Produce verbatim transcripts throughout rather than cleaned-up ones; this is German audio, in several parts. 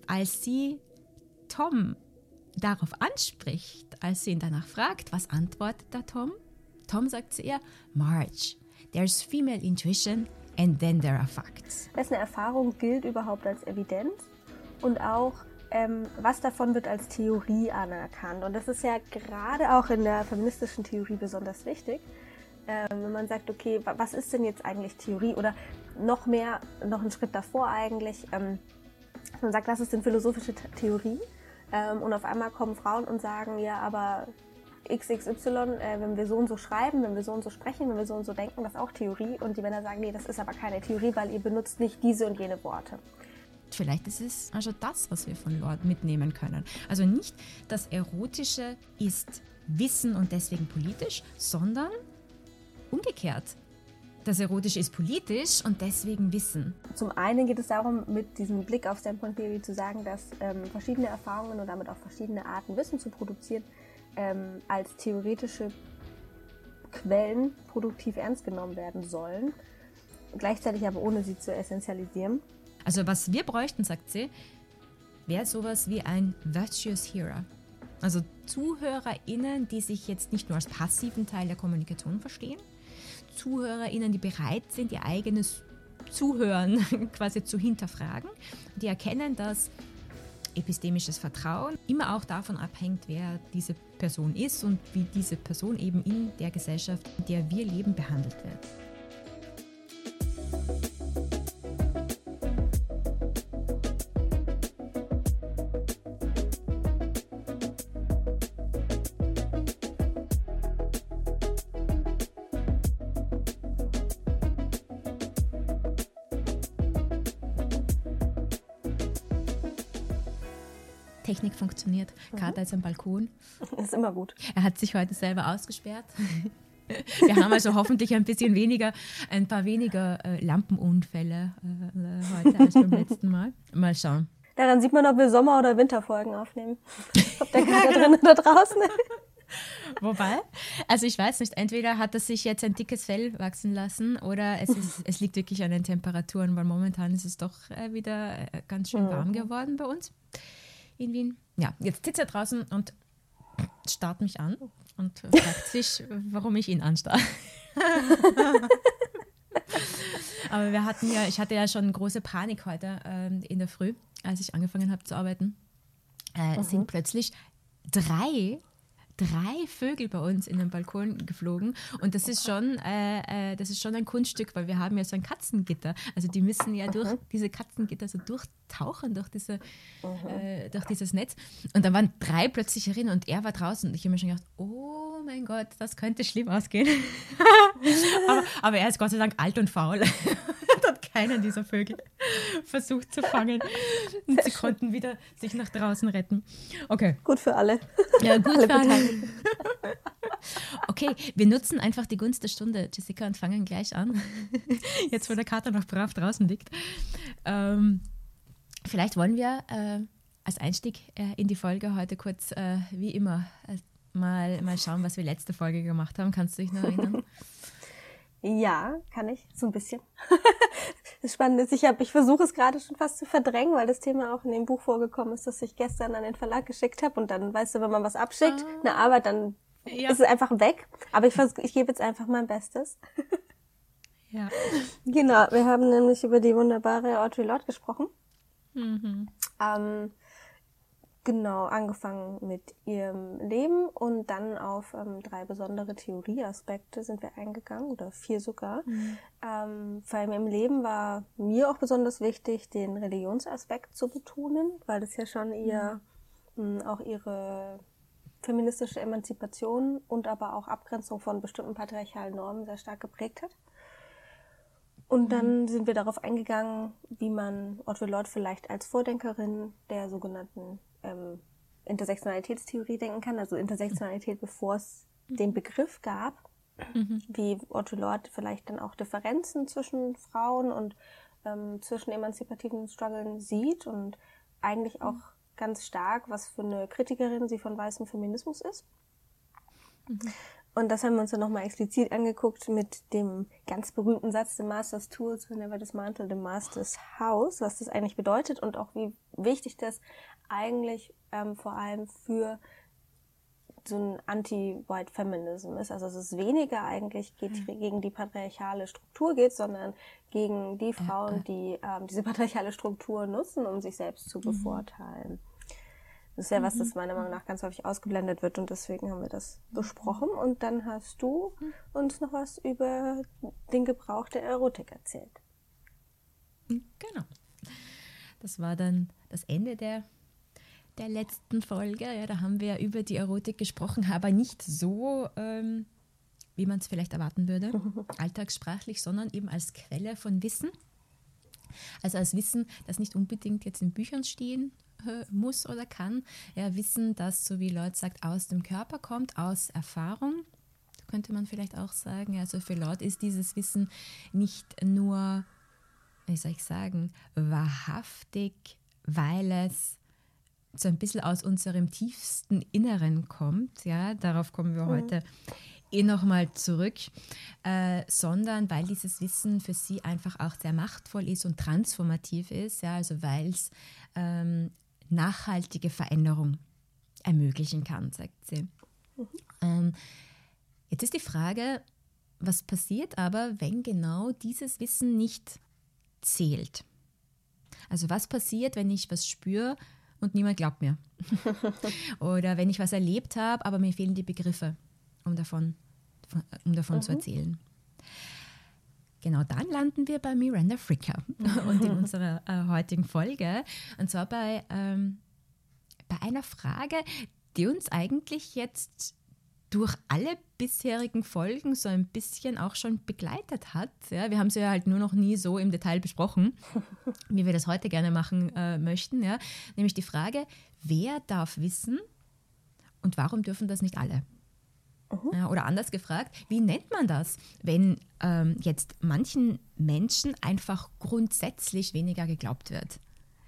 als sie Tom darauf anspricht, als sie ihn danach fragt, was antwortet der Tom? Tom sagt zu ihr, Marge, there's female intuition and then there are facts. Wessen Erfahrung gilt überhaupt als Evidenz und auch, ähm, was davon wird als Theorie anerkannt. Und das ist ja gerade auch in der feministischen Theorie besonders wichtig, ähm, wenn man sagt, okay, was ist denn jetzt eigentlich Theorie? Oder noch mehr, noch einen Schritt davor eigentlich, ähm, man sagt, was ist denn philosophische Theorie? Ähm, und auf einmal kommen Frauen und sagen, ja, aber X X Y, äh, wenn wir so und so schreiben, wenn wir so und so sprechen, wenn wir so und so denken, das ist auch Theorie. Und die Männer sagen, nee, das ist aber keine Theorie, weil ihr benutzt nicht diese und jene Worte. Vielleicht ist es also das, was wir von Lord mitnehmen können. Also nicht das Erotische ist Wissen und deswegen politisch, sondern umgekehrt. Das Erotische ist politisch und deswegen Wissen. Zum einen geht es darum, mit diesem Blick auf Standpoint Theory zu sagen, dass ähm, verschiedene Erfahrungen und damit auch verschiedene Arten Wissen zu produzieren ähm, als theoretische Quellen produktiv ernst genommen werden sollen, gleichzeitig aber ohne sie zu essentialisieren. Also was wir bräuchten, sagt sie, wäre sowas wie ein Virtuous Hearer. Also ZuhörerInnen, die sich jetzt nicht nur als passiven Teil der Kommunikation verstehen, ZuhörerInnen, die bereit sind, ihr eigenes Zuhören quasi zu hinterfragen, die erkennen, dass epistemisches Vertrauen immer auch davon abhängt, wer diese Person ist und wie diese Person eben in der Gesellschaft, in der wir leben, behandelt wird. Technik funktioniert. Mhm. Kater ist am Balkon. Ist immer gut. Er hat sich heute selber ausgesperrt. Wir haben also hoffentlich ein bisschen weniger, ein paar weniger äh, Lampenunfälle äh, heute als beim letzten Mal. Mal schauen. Daran sieht man, ob wir Sommer- oder Winterfolgen aufnehmen. Ob der Kater drin oder draußen. Wobei, also ich weiß nicht, entweder hat er sich jetzt ein dickes Fell wachsen lassen oder es, ist, es liegt wirklich an den Temperaturen, weil momentan ist es doch äh, wieder äh, ganz schön warm geworden bei uns in Wien. Ja, jetzt sitzt er draußen und starrt mich an und fragt sich, warum ich ihn anstarre. Aber wir hatten ja, ich hatte ja schon große Panik heute ähm, in der Früh, als ich angefangen habe zu arbeiten. Äh, mhm. Sind plötzlich drei drei Vögel bei uns in den Balkon geflogen und das ist schon äh, äh, das ist schon ein Kunststück, weil wir haben ja so ein Katzengitter. Also die müssen ja durch mhm. diese Katzengitter so durchtauchen, durch, diese, mhm. äh, durch dieses Netz. Und dann waren drei plötzlich herin und er war draußen und ich habe mir schon gedacht, oh mein Gott, das könnte schlimm ausgehen. aber, aber er ist Gott sei Dank alt und faul. Hat keinen dieser Vögel versucht zu fangen. Und sie konnten wieder sich nach draußen retten. Okay. Gut für alle. Ja, gut alle für alle. Okay, wir nutzen einfach die Gunst der Stunde, Jessica, und fangen gleich an. Jetzt, wo der Kater noch brav draußen liegt. Ähm, vielleicht wollen wir äh, als Einstieg äh, in die Folge heute kurz, äh, wie immer, äh, mal, mal schauen, was wir letzte Folge gemacht haben. Kannst du dich noch erinnern? Ja, kann ich, so ein bisschen. Das Spannende ist, ich, hab, ich versuche es gerade schon fast zu verdrängen, weil das Thema auch in dem Buch vorgekommen ist, das ich gestern an den Verlag geschickt habe. Und dann, weißt du, wenn man was abschickt, ah. eine Arbeit, dann ja. ist es einfach weg. Aber ich, vers- ich gebe jetzt einfach mein Bestes. Ja. Genau, wir haben nämlich über die wunderbare Audre Lorde gesprochen. Mhm. Ähm, Genau, angefangen mit ihrem Leben und dann auf ähm, drei besondere Theorieaspekte sind wir eingegangen, oder vier sogar. Mhm. Ähm, vor allem im Leben war mir auch besonders wichtig, den Religionsaspekt zu betonen, weil das ja schon ihr, mhm. mh, auch ihre feministische Emanzipation und aber auch Abgrenzung von bestimmten patriarchalen Normen sehr stark geprägt hat. Und mhm. dann sind wir darauf eingegangen, wie man Audre Lorde vielleicht als Vordenkerin der sogenannten ähm, Intersektionalitätstheorie denken kann, also Intersektionalität, bevor es mhm. den Begriff gab, mhm. wie Audre Lorde vielleicht dann auch Differenzen zwischen Frauen und ähm, zwischen emanzipativen Struggeln sieht und eigentlich auch mhm. ganz stark, was für eine Kritikerin sie von weißem Feminismus ist. Mhm. Und das haben wir uns dann nochmal explizit angeguckt mit dem ganz berühmten Satz, the Master's Tools will never dismantle the Master's House, was das eigentlich bedeutet und auch wie wichtig das eigentlich ähm, vor allem für so ein Anti-White Feminism ist. Also dass es weniger eigentlich geht, mhm. gegen die patriarchale Struktur geht, sondern gegen die Frauen, ja, die ähm, diese patriarchale Struktur nutzen, um sich selbst zu mhm. bevorteilen. Das ist ja mhm. was, das meiner Meinung nach ganz häufig ausgeblendet wird und deswegen haben wir das besprochen. Und dann hast du uns noch was über den Gebrauch der Erotik erzählt. Genau. Das war dann das Ende der der letzten Folge. Ja, da haben wir über die Erotik gesprochen, aber nicht so, ähm, wie man es vielleicht erwarten würde, alltagssprachlich, sondern eben als Quelle von Wissen. Also als Wissen, das nicht unbedingt jetzt in Büchern stehen äh, muss oder kann. Ja, Wissen, das, so wie Lloyd sagt, aus dem Körper kommt, aus Erfahrung, könnte man vielleicht auch sagen. Also für Lloyd ist dieses Wissen nicht nur, wie soll ich sagen, wahrhaftig, weil es so ein bisschen aus unserem tiefsten Inneren kommt, ja, darauf kommen wir mhm. heute eh nochmal zurück, äh, sondern weil dieses Wissen für sie einfach auch sehr machtvoll ist und transformativ ist, ja, also weil es ähm, nachhaltige Veränderung ermöglichen kann, sagt sie. Mhm. Ähm, jetzt ist die Frage, was passiert aber, wenn genau dieses Wissen nicht zählt? Also was passiert, wenn ich was spüre und niemand glaubt mir? Oder wenn ich was erlebt habe, aber mir fehlen die Begriffe, um davon, um davon mhm. zu erzählen. Genau, dann landen wir bei Miranda Fricker und in unserer äh, heutigen Folge. Und zwar bei, ähm, bei einer Frage, die uns eigentlich jetzt durch alle bisherigen Folgen so ein bisschen auch schon begleitet hat. Ja, wir haben sie ja halt nur noch nie so im Detail besprochen, wie wir das heute gerne machen äh, möchten. Ja. Nämlich die Frage, wer darf wissen und warum dürfen das nicht alle? Uh-huh. Ja, oder anders gefragt, wie nennt man das, wenn ähm, jetzt manchen Menschen einfach grundsätzlich weniger geglaubt wird?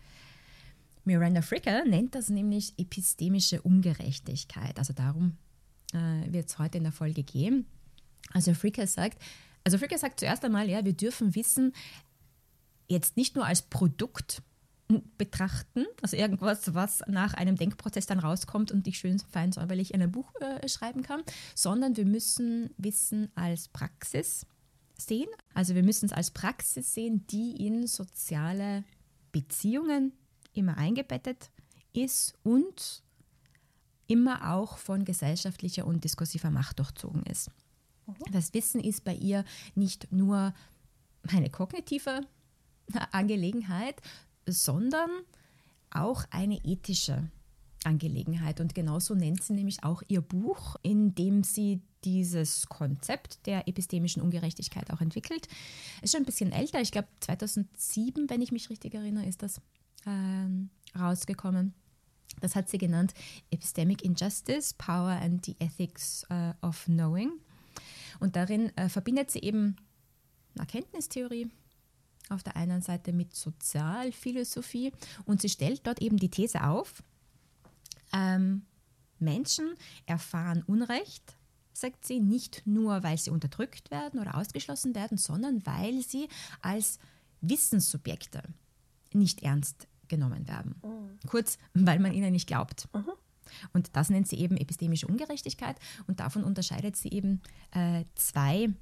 Miranda Fricker nennt das nämlich epistemische Ungerechtigkeit. Also darum wird es heute in der Folge gehen. Also Fricker sagt, also Fricker sagt zuerst einmal, ja, wir dürfen Wissen jetzt nicht nur als Produkt betrachten, also irgendwas, was nach einem Denkprozess dann rauskommt und ich schön fein säuberlich in ein Buch äh, schreiben kann, sondern wir müssen Wissen als Praxis sehen. Also wir müssen es als Praxis sehen, die in soziale Beziehungen immer eingebettet ist und immer auch von gesellschaftlicher und diskursiver Macht durchzogen ist. Mhm. Das Wissen ist bei ihr nicht nur eine kognitive Angelegenheit, sondern auch eine ethische Angelegenheit. Und genauso nennt sie nämlich auch ihr Buch, in dem sie dieses Konzept der epistemischen Ungerechtigkeit auch entwickelt. Ist schon ein bisschen älter, ich glaube zweitausendsieben, wenn ich mich richtig erinnere, ist das ähm, rausgekommen. Das hat sie genannt Epistemic Injustice, Power and the Ethics uh, of Knowing. Und darin uh, verbindet sie eben Erkenntnistheorie auf der einen Seite mit Sozialphilosophie und sie stellt dort eben die These auf, ähm, Menschen erfahren Unrecht, sagt sie, nicht nur, weil sie unterdrückt werden oder ausgeschlossen werden, sondern weil sie als Wissenssubjekte nicht ernst genommen werden. Mhm. Kurz, weil man ihnen nicht glaubt. Mhm. Und das nennt sie eben epistemische Ungerechtigkeit und davon unterscheidet sie eben äh, zwei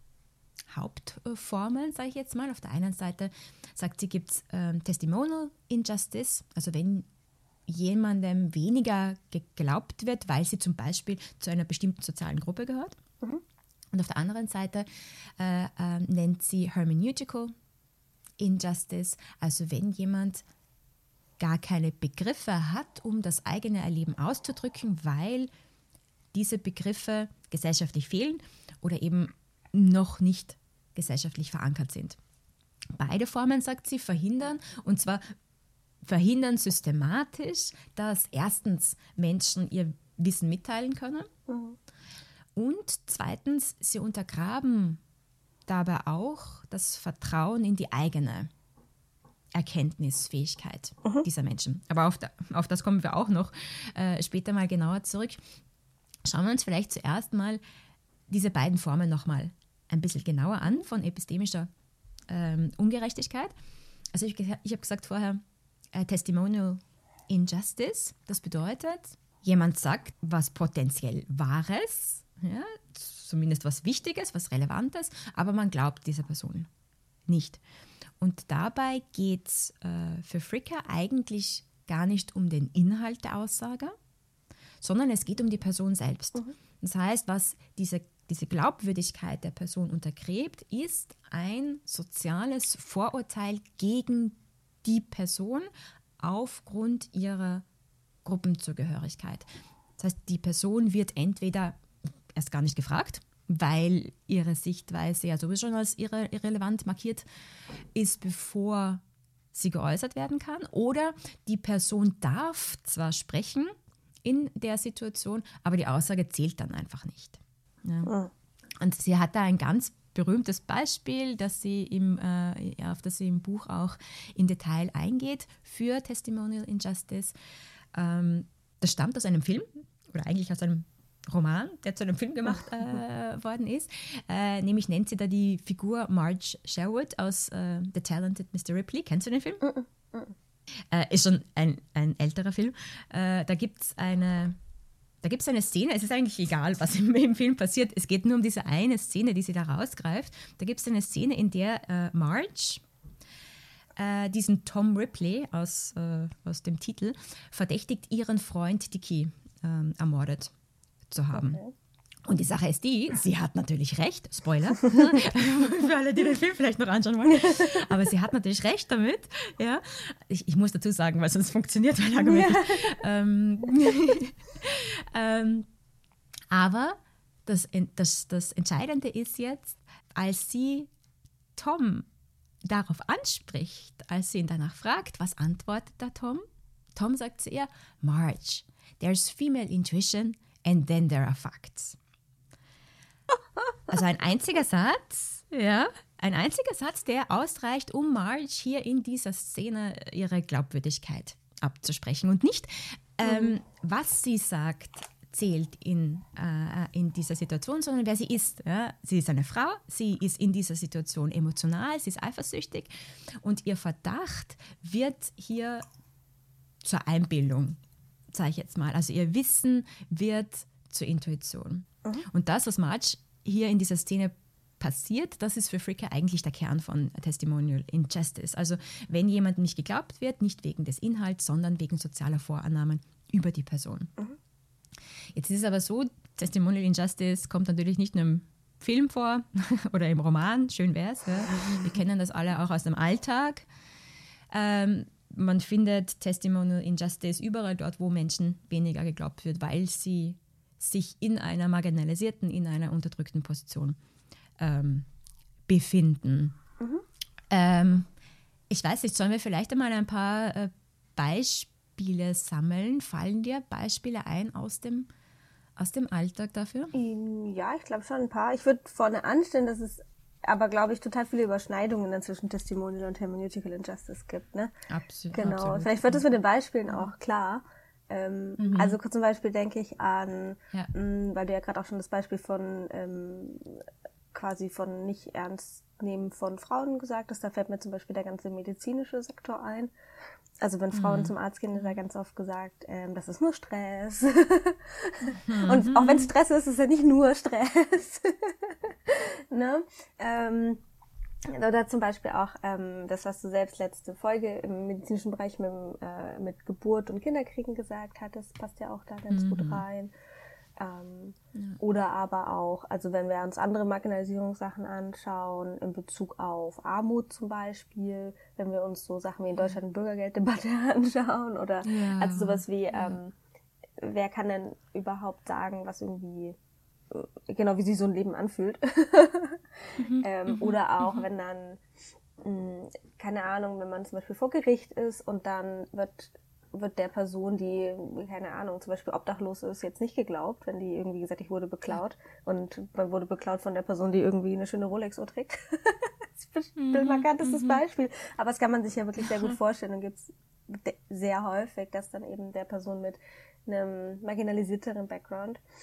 Hauptformeln, sage ich jetzt mal. Auf der einen Seite sagt sie, gibt es ähm, Testimonial Injustice, also wenn jemandem weniger geglaubt wird, weil sie zum Beispiel zu einer bestimmten sozialen Gruppe gehört. Mhm. Und auf der anderen Seite äh, äh, nennt sie Hermeneutical Injustice, also wenn jemand gar keine Begriffe hat, um das eigene Erleben auszudrücken, weil diese Begriffe gesellschaftlich fehlen oder eben noch nicht gesellschaftlich verankert sind. Beide Formen, sagt sie, verhindern, und zwar verhindern systematisch, dass erstens Menschen ihr Wissen mitteilen können mhm. und zweitens, sie untergraben dabei auch das Vertrauen in die eigene Erkenntnisfähigkeit mhm. dieser Menschen. Aber auf, da, auf das kommen wir auch noch äh, später mal genauer zurück. Schauen wir uns vielleicht zuerst mal diese beiden Formen nochmal ein bisschen genauer an von epistemischer ähm, Ungerechtigkeit. Also ich, ich habe gesagt vorher, äh, Testimonial Injustice, das bedeutet, jemand sagt was potenziell Wahres, ja, zumindest was Wichtiges, was Relevantes, aber man glaubt dieser Person nicht. Und dabei geht es äh, für Fricker eigentlich gar nicht um den Inhalt der Aussage, sondern es geht um die Person selbst. Mhm. Das heißt, was diese, diese Glaubwürdigkeit der Person untergräbt, ist ein soziales Vorurteil gegen die Person aufgrund ihrer Gruppenzugehörigkeit. Das heißt, die Person wird entweder erst gar nicht gefragt, weil ihre Sichtweise ja sowieso schon als irre, irrelevant markiert ist, bevor sie geäußert werden kann. Oder die Person darf zwar sprechen in der Situation, aber die Aussage zählt dann einfach nicht. Ja. Oh. Und sie hat da ein ganz berühmtes Beispiel, das sie im, äh, auf das sie im Buch auch in Detail eingeht für Testimonial Injustice. Ähm, das stammt aus einem Film oder eigentlich aus einem Roman, der zu einem Film gemacht äh, worden ist. Äh, nämlich nennt sie da die Figur Marge Sherwood aus äh, The Talented Mister Ripley. Kennst du den Film? Mm, mm. Äh, ist schon ein, ein älterer Film. Äh, da gibt es eine, da gibt's eine Szene, es ist eigentlich egal, was im, im Film passiert, es geht nur um diese eine Szene, die sie da rausgreift. Da gibt es eine Szene, in der äh, Marge äh, diesen Tom Ripley aus, äh, aus dem Titel verdächtigt, ihren Freund Dickie äh, ermordet zu haben. Okay. Und die Sache ist die, sie hat natürlich recht, Spoiler, für alle, die den Film vielleicht noch anschauen wollen, aber sie hat natürlich recht damit, ja. Ich, ich muss dazu sagen, weil sonst funktioniert mein Argument nicht. ähm, ähm, aber das, das, das Entscheidende ist jetzt, als sie Tom darauf anspricht, als sie ihn danach fragt, was antwortet da Tom? Tom sagt zu ihr, Marge, there's female intuition and then there are facts. Also ein einziger Satz, ja, ein einziger Satz, der ausreicht, um Marge hier in dieser Szene ihre Glaubwürdigkeit abzusprechen. Und nicht, ähm, mhm. was sie sagt, zählt in, äh, in dieser Situation, sondern wer sie ist. Ja? Sie ist eine Frau, sie ist in dieser Situation emotional, sie ist eifersüchtig und ihr Verdacht wird hier zur Einbildung, sage ich jetzt mal. Also ihr Wissen wird zur Intuition. Mhm. Und das, was Marge hier in dieser Szene passiert, das ist für Fricker eigentlich der Kern von Testimonial Injustice. Also wenn jemandem nicht geglaubt wird, nicht wegen des Inhalts, sondern wegen sozialer Vorannahmen über die Person. Mhm. Jetzt ist es aber so, Testimonial Injustice kommt natürlich nicht nur im Film vor oder im Roman, schön wär's. Ja. Wir kennen das alle auch aus dem Alltag. Ähm, man findet Testimonial Injustice überall dort, wo Menschen weniger geglaubt wird, weil sie sich in einer marginalisierten, in einer unterdrückten Position ähm, befinden. Mhm. Ähm, ich weiß nicht, sollen wir vielleicht einmal ein paar äh, Beispiele sammeln? Fallen dir Beispiele ein aus dem, aus dem Alltag dafür? Ja, ich glaube schon ein paar. Ich würde vorne anstellen, dass es aber, glaube ich, total viele Überschneidungen zwischen Testimonial und Hermeneutical Injustice gibt. Ne? Absolut. Genau. Absolut. Vielleicht wird das mit den Beispielen auch klar. Ähm, mhm. Also zum Beispiel denke ich an, ja. mh, weil du ja gerade auch schon das Beispiel von ähm, quasi von nicht ernst nehmen von Frauen gesagt hast, da fällt mir zum Beispiel der ganze medizinische Sektor ein. Also wenn Frauen mhm. zum Arzt gehen, ist ja ganz oft gesagt, ähm, das ist nur Stress. mhm. Und auch wenn es Stress ist, ist es ja nicht nur Stress. ne? Ähm, Oder zum Beispiel auch ähm, das, was du selbst letzte Folge im medizinischen Bereich mit, äh, mit Geburt und Kinderkriegen gesagt hattest, passt ja auch da ganz mhm. gut rein. Ähm, ja. Oder aber auch, also wenn wir uns andere Marginalisierungssachen anschauen, in Bezug auf Armut zum Beispiel, wenn wir uns so Sachen wie in Deutschland eine Bürgergelddebatte anschauen oder ja. also sowas wie, ja. ähm, wer kann denn überhaupt sagen, was irgendwie genau, wie sich so ein Leben anfühlt. mhm, ähm, mhm, oder auch, mhm. wenn dann, mh, keine Ahnung, wenn man zum Beispiel vor Gericht ist und dann wird, wird der Person, die, keine Ahnung, zum Beispiel obdachlos ist, jetzt nicht geglaubt, wenn die irgendwie gesagt, ich wurde beklaut und man wurde beklaut von der Person, die irgendwie eine schöne Rolex-Uhr trägt. Das ist ein markantes Beispiel. Aber das kann man sich ja wirklich sehr gut vorstellen und gibt es sehr häufig, dass dann eben der Person mit einem marginalisierteren Background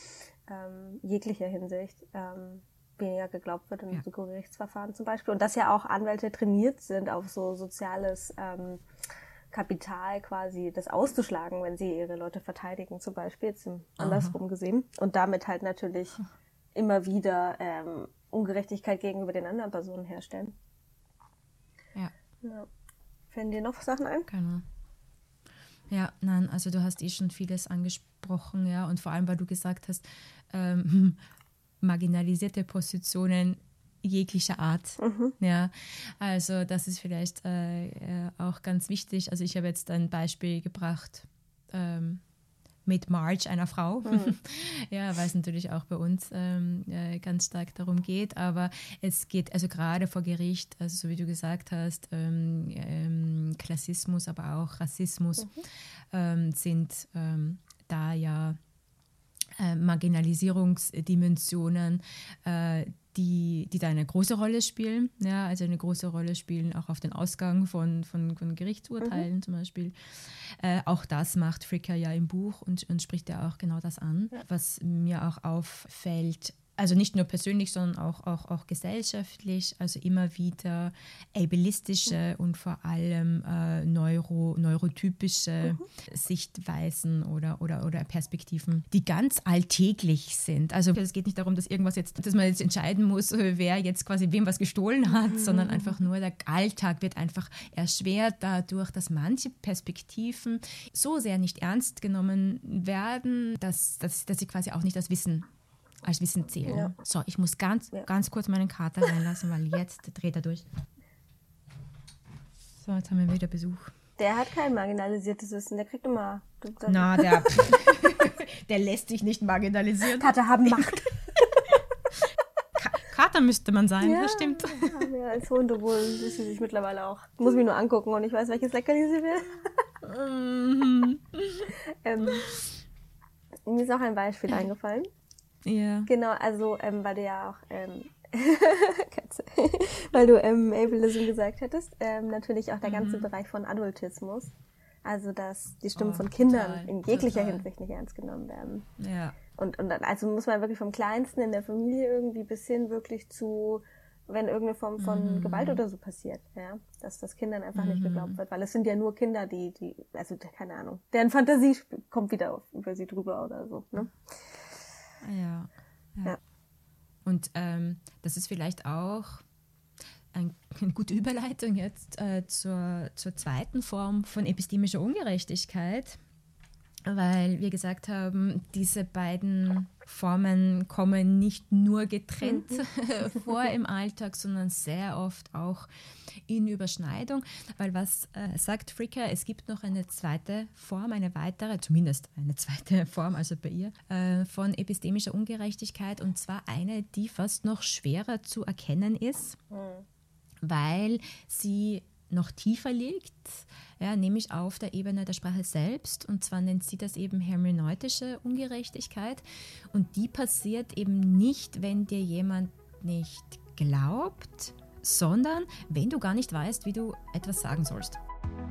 ähm, jeglicher Hinsicht ähm, weniger geglaubt wird in Ja. so Gerichtsverfahren zum Beispiel. Und dass ja auch Anwälte trainiert sind, auf so soziales ähm, Kapital quasi das auszuschlagen, wenn sie ihre Leute verteidigen, zum Beispiel, jetzt im andersrum gesehen. Und damit halt natürlich immer wieder ähm, Ungerechtigkeit gegenüber den anderen Personen herstellen. Ja. Ja. Fällen dir noch Sachen ein? Genau. Ja, nein, also du hast eh schon vieles angesprochen, ja, und vor allem, weil du gesagt hast, ähm, marginalisierte Positionen jeglicher Art. Mhm. Ja, also das ist vielleicht äh, äh, auch ganz wichtig. Also ich habe jetzt ein Beispiel gebracht ähm, mit Marge, einer Frau, Mhm. ja, weil es natürlich auch bei uns ähm, äh, ganz stark darum geht, aber es geht also gerade vor Gericht, also so wie du gesagt hast, ähm, ähm, Klassismus, aber auch Rassismus Mhm. ähm, sind ähm, da ja äh, Marginalisierungsdimensionen, äh, die, die da eine große Rolle spielen. Ja, also eine große Rolle spielen auch auf den Ausgang von, von, von Gerichtsurteilen Mhm. zum Beispiel. Äh, auch das macht Fricker ja im Buch und, und spricht ja auch genau das an, Ja. was mir auch auffällt. Also nicht nur persönlich, sondern auch, auch, auch gesellschaftlich, also immer wieder ableistische und vor allem äh, neuro, neurotypische Mhm. Sichtweisen oder, oder, oder Perspektiven, die ganz alltäglich sind. Also es geht nicht darum, dass irgendwas jetzt, dass man jetzt entscheiden muss, wer jetzt quasi wem was gestohlen hat, Mhm. sondern einfach nur der Alltag wird einfach erschwert dadurch, dass manche Perspektiven so sehr nicht ernst genommen werden, dass, dass, dass sie quasi auch nicht als Wissen als Wissen zählen. Ja. So, ich muss ganz, Ja. ganz kurz meinen Kater reinlassen, weil jetzt dreht er durch. So, jetzt haben wir wieder Besuch. Der hat kein marginalisiertes Wissen, der kriegt immer... Na, der, der lässt sich nicht marginalisieren. Kater haben Macht. Ka- Kater müsste man sein, Ja, das stimmt. haben wir als Hunde wohl, ist sie sich mittlerweile auch. Muss mich nur angucken und ich weiß, welches Leckerli sie will. Mhm. ähm, mir ist auch ein Beispiel eingefallen. Ja. Genau, also, ähm, weil du ja auch, ähm, Katze, weil du ähm, Ableism gesagt hättest, ähm, natürlich auch der ganze Mhm. Bereich von Adultismus. Also, dass die Stimmen Oh, von Kindern total, in jeglicher total. Hinsicht nicht ernst genommen werden. Ja. Und, und dann, also muss man wirklich vom Kleinsten in der Familie irgendwie bis hin wirklich zu, wenn irgendeine Form von Mhm. Gewalt oder so passiert, ja, dass das Kindern einfach nicht Mhm. geglaubt wird, weil es sind ja nur Kinder, die, die, also keine Ahnung, deren Fantasie sp- kommt wieder auf, über sie drüber oder so, ne? Ja. Ja. Ja. Und ähm, das ist vielleicht auch ein, eine gute Überleitung jetzt äh, zur, zur zweiten Form von epistemischer Ungerechtigkeit, weil wir gesagt haben, diese beiden Formen kommen nicht nur getrennt vor im Alltag, sondern sehr oft auch in Überschneidung, weil was äh, sagt Fricker, es gibt noch eine zweite Form, eine weitere, zumindest eine zweite Form, also bei ihr, äh, von epistemischer Ungerechtigkeit, und zwar eine, die fast noch schwerer zu erkennen ist, Mhm. weil sie noch tiefer liegt, ja, nämlich auf der Ebene der Sprache selbst, und zwar nennt sie das eben hermeneutische Ungerechtigkeit, und die passiert eben nicht, wenn dir jemand nicht glaubt, sondern wenn du gar nicht weißt, wie du etwas sagen sollst.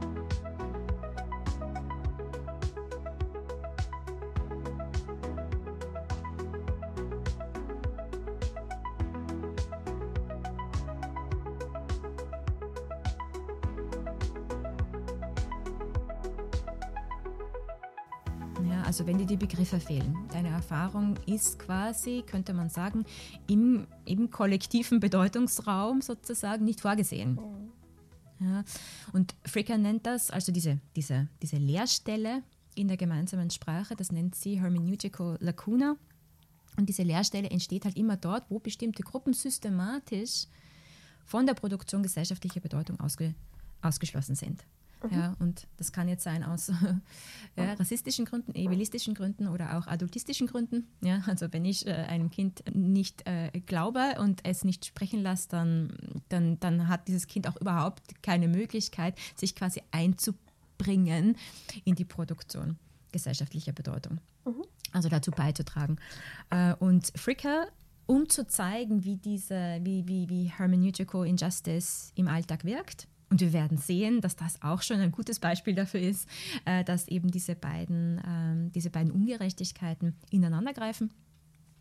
Ja, also wenn dir die Begriffe fehlen. Deine Erfahrung ist quasi, könnte man sagen, im, im kollektiven Bedeutungsraum sozusagen nicht vorgesehen. Mhm. Ja, und Fricker nennt das, also diese, diese, diese Leerstelle in der gemeinsamen Sprache, das nennt sie Hermeneutical Lacuna. Und diese Leerstelle entsteht halt immer dort, wo bestimmte Gruppen systematisch von der Produktion gesellschaftlicher Bedeutung ausge, ausgeschlossen sind. Mhm. Ja, und das kann jetzt sein aus ja, rassistischen Gründen, ableistischen Gründen oder auch adultistischen Gründen. Ja, also wenn ich äh, einem Kind nicht äh, glaube und es nicht sprechen lasse, dann, dann, dann hat dieses Kind auch überhaupt keine Möglichkeit, sich quasi einzubringen in die Produktion gesellschaftlicher Bedeutung. Mhm. Also dazu beizutragen. Äh, und Fricker, um zu zeigen, wie diese, wie, wie, wie Hermeneutical Injustice im Alltag wirkt. Und wir werden sehen, dass das auch schon ein gutes Beispiel dafür ist, äh, dass eben diese beiden, ähm, diese beiden Ungerechtigkeiten ineinandergreifen.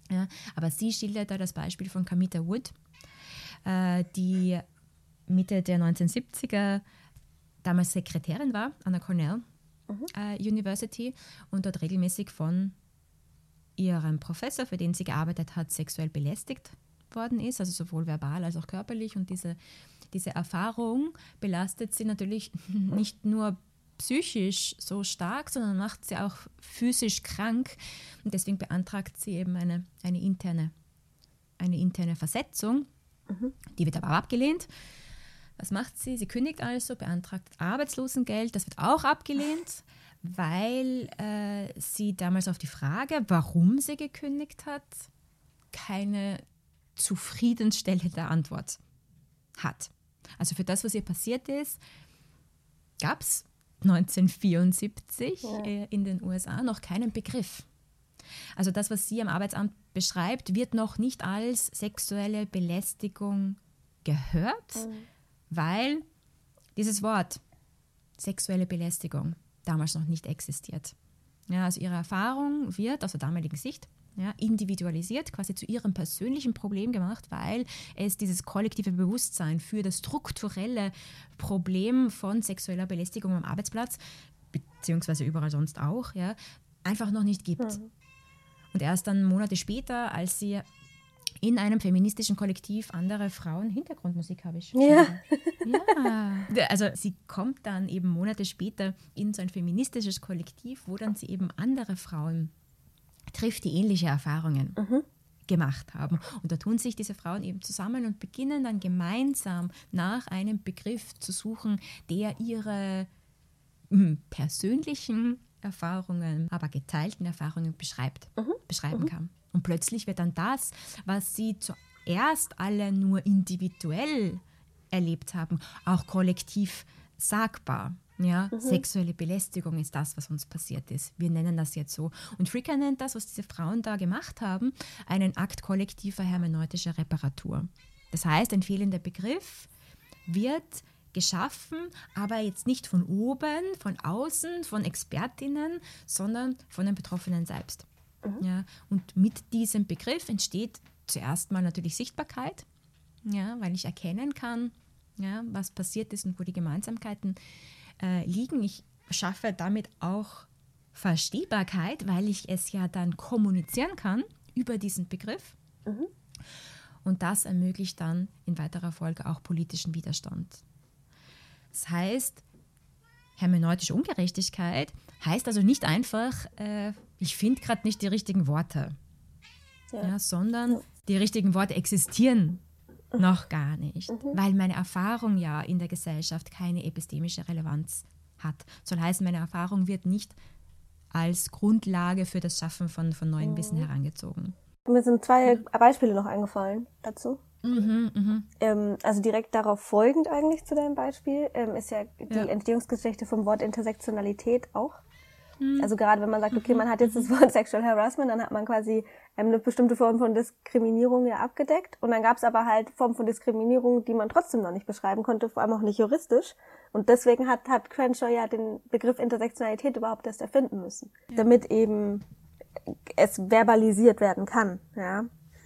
Ja, aber sie schildert da das Beispiel von Kamita Wood, äh, die Mitte der neunzehnhundertsiebziger damals Sekretärin war an der Cornell mhm. äh, University und dort regelmäßig von ihrem Professor, für den sie gearbeitet hat, sexuell belästigt worden ist, also sowohl verbal als auch körperlich. Und diese, diese Erfahrung belastet sie natürlich nicht nur psychisch so stark, sondern macht sie auch physisch krank. Und deswegen beantragt sie eben eine, eine, interne, eine interne Versetzung. Mhm. Die wird aber abgelehnt. Was macht sie? Sie kündigt also, beantragt Arbeitslosengeld. Das wird auch abgelehnt, weil äh, sie damals auf die Frage, warum sie gekündigt hat, keine zufriedenstellende Antwort hat. Also für das, was ihr passiert ist, gab es neunzehnhundertvierundsiebzig ja. äh, in den U S A noch keinen Begriff. Also das, was sie am Arbeitsamt beschreibt, wird noch nicht als sexuelle Belästigung gehört, mhm. weil dieses Wort sexuelle Belästigung damals noch nicht existiert. Ja, also ihre Erfahrung wird aus der damaligen Sicht ja, individualisiert, quasi zu ihrem persönlichen Problem gemacht, weil es dieses kollektive Bewusstsein für das strukturelle Problem von sexueller Belästigung am Arbeitsplatz, beziehungsweise überall sonst auch, ja, einfach noch nicht gibt. Mhm. Und erst dann Monate später, als sie in einem feministischen Kollektiv andere Frauen, Hintergrundmusik habe ich schon. Ja. ja. Also sie kommt dann eben Monate später in so ein feministisches Kollektiv, wo dann sie eben andere Frauen trifft, die ähnliche Erfahrungen mhm. gemacht haben. Und da tun sich diese Frauen eben zusammen und beginnen dann gemeinsam nach einem Begriff zu suchen, der ihre mh, persönlichen Erfahrungen, aber geteilten Erfahrungen beschreibt, mhm. beschreiben mhm. kann. Und plötzlich wird dann das, was sie zuerst alle nur individuell erlebt haben, auch kollektiv sagbar. Ja, mhm. Sexuelle Belästigung ist das, was uns passiert ist. Wir nennen das jetzt so. Und Fricker nennt das, was diese Frauen da gemacht haben, einen Akt kollektiver hermeneutischer Reparatur. Das heißt, ein fehlender Begriff wird geschaffen, aber jetzt nicht von oben, von außen, von Expertinnen, sondern von den Betroffenen selbst. Mhm. Ja, und mit diesem Begriff entsteht zuerst mal natürlich Sichtbarkeit, ja, weil ich erkennen kann, ja, was passiert ist und wo die Gemeinsamkeiten äh, liegen. Ich schaffe damit auch Verstehbarkeit, weil ich es ja dann kommunizieren kann über diesen Begriff. Mhm. Und das ermöglicht dann in weiterer Folge auch politischen Widerstand. Das heißt, hermeneutische Ungerechtigkeit heißt also nicht einfach, äh, ich finde gerade nicht die richtigen Worte, ja. Ja, sondern ja. die richtigen Worte existieren noch gar nicht, mhm. weil meine Erfahrung ja in der Gesellschaft keine epistemische Relevanz hat. Soll heißen, meine Erfahrung wird nicht als Grundlage für das Schaffen von, von neuem mhm. Wissen herangezogen. Mir sind zwei Beispiele noch eingefallen dazu. Mhm, mh. ähm, also direkt darauf folgend eigentlich zu deinem Beispiel ähm, ist ja die ja. Entstehungsgeschichte vom Wort Intersektionalität auch. Mhm. Also gerade wenn man sagt, okay, man hat jetzt das Wort Sexual Harassment, dann hat man quasi ähm, eine bestimmte Form von Diskriminierung ja abgedeckt. Und dann gab es aber halt Formen von Diskriminierung, die man trotzdem noch nicht beschreiben konnte, vor allem auch nicht juristisch. Und deswegen hat, hat Crenshaw ja den Begriff Intersektionalität überhaupt erst erfinden müssen, ja. damit eben es verbalisiert werden kann. Ja,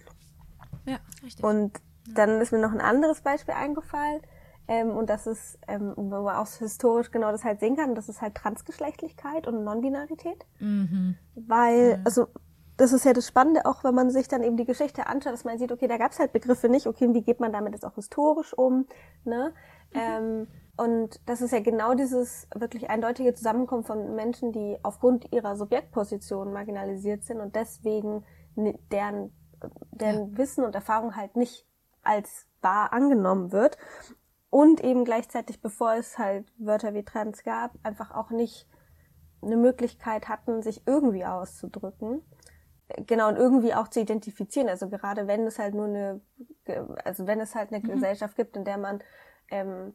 ja richtig. Und dann ist mir noch ein anderes Beispiel eingefallen. Ähm, und das ist, ähm, wo man auch historisch genau das halt sehen kann, das ist halt Transgeschlechtlichkeit und Non-Binarität. Mhm. Weil, ja. also das ist ja das Spannende, auch wenn man sich dann eben die Geschichte anschaut, dass man sieht, okay, da gab es halt Begriffe nicht, okay, wie geht man damit jetzt auch historisch um, ne? Mhm. Ähm, und das ist ja genau dieses wirklich eindeutige Zusammenkommen von Menschen, die aufgrund ihrer Subjektposition marginalisiert sind und deswegen deren, deren ja. Wissen und Erfahrung halt nicht als wahr angenommen wird. Und eben gleichzeitig, bevor es halt Wörter wie Trans gab, einfach auch nicht eine Möglichkeit hatten, sich irgendwie auszudrücken. Genau, und irgendwie auch zu identifizieren. Also gerade wenn es halt nur eine, also wenn es halt eine mhm. Gesellschaft gibt, in der man, ähm,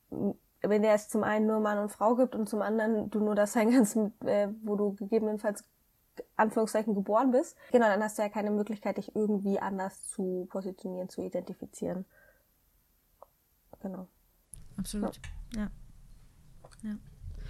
in der es zum einen nur Mann und Frau gibt und zum anderen du nur das sein kannst, äh, wo du gegebenenfalls Anführungszeichen geboren bist. Genau, dann hast du ja keine Möglichkeit, dich irgendwie anders zu positionieren, zu identifizieren. Genau. Absolut, ja. ja.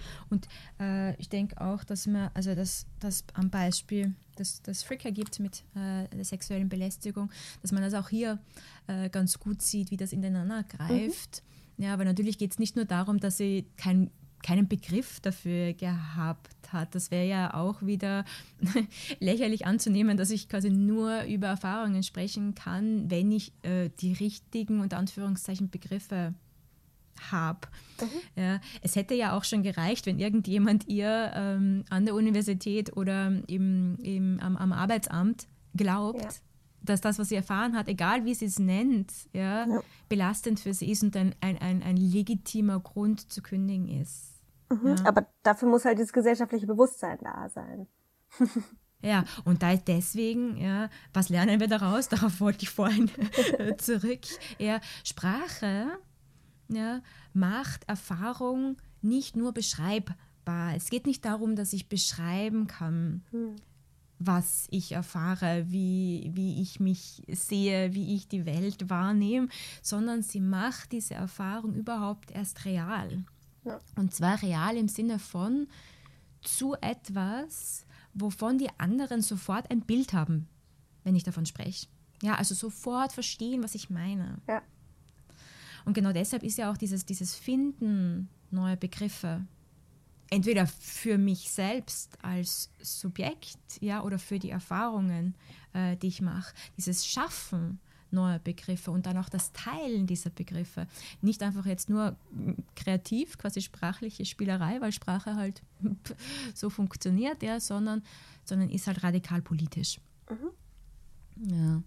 Und äh, ich denke auch, dass man, also das, das am Beispiel, das, das Fricker gibt mit äh, der sexuellen Belästigung, dass man das auch hier äh, ganz gut sieht, wie das ineinander greift. Mhm. Ja, aber natürlich geht es nicht nur darum, dass sie kein keinen Begriff dafür gehabt hat. Das wäre ja auch wieder lächerlich anzunehmen, dass ich quasi nur über Erfahrungen sprechen kann, wenn ich äh, die richtigen, unter Anführungszeichen, Begriffe habe. Mhm. Ja, es hätte ja auch schon gereicht, wenn irgendjemand ihr ähm, an der Universität oder im, im, am, am Arbeitsamt glaubt, ja. dass das, was sie erfahren hat, egal wie sie es nennt, ja, ja. belastend für sie ist und ein, ein, ein, ein legitimer Grund zu kündigen ist. Mhm, ja. Aber dafür muss halt dieses gesellschaftliche Bewusstsein da sein. Ja, und da deswegen, ja, was lernen wir daraus? Darauf wollte ich vorhin zurück. Ja, Sprache ja, macht Erfahrung nicht nur beschreibbar. Es geht nicht darum, dass ich beschreiben kann, hm. was ich erfahre, wie, wie ich mich sehe, wie ich die Welt wahrnehme, sondern sie macht diese Erfahrung überhaupt erst real. Ja. Und zwar real im Sinne von zu etwas, wovon die anderen sofort ein Bild haben, wenn ich davon spreche. Ja, also sofort verstehen, was ich meine. Ja. Und genau deshalb ist ja auch dieses, dieses Finden neuer Begriffe, entweder für mich selbst als Subjekt, ja, oder für die Erfahrungen, äh, die ich mache, dieses Schaffen neue Begriffe und dann auch das Teilen dieser Begriffe. Nicht einfach jetzt nur kreativ, quasi sprachliche Spielerei, weil Sprache halt so funktioniert, ja, sondern, sondern ist halt radikal politisch. Mhm. Ja.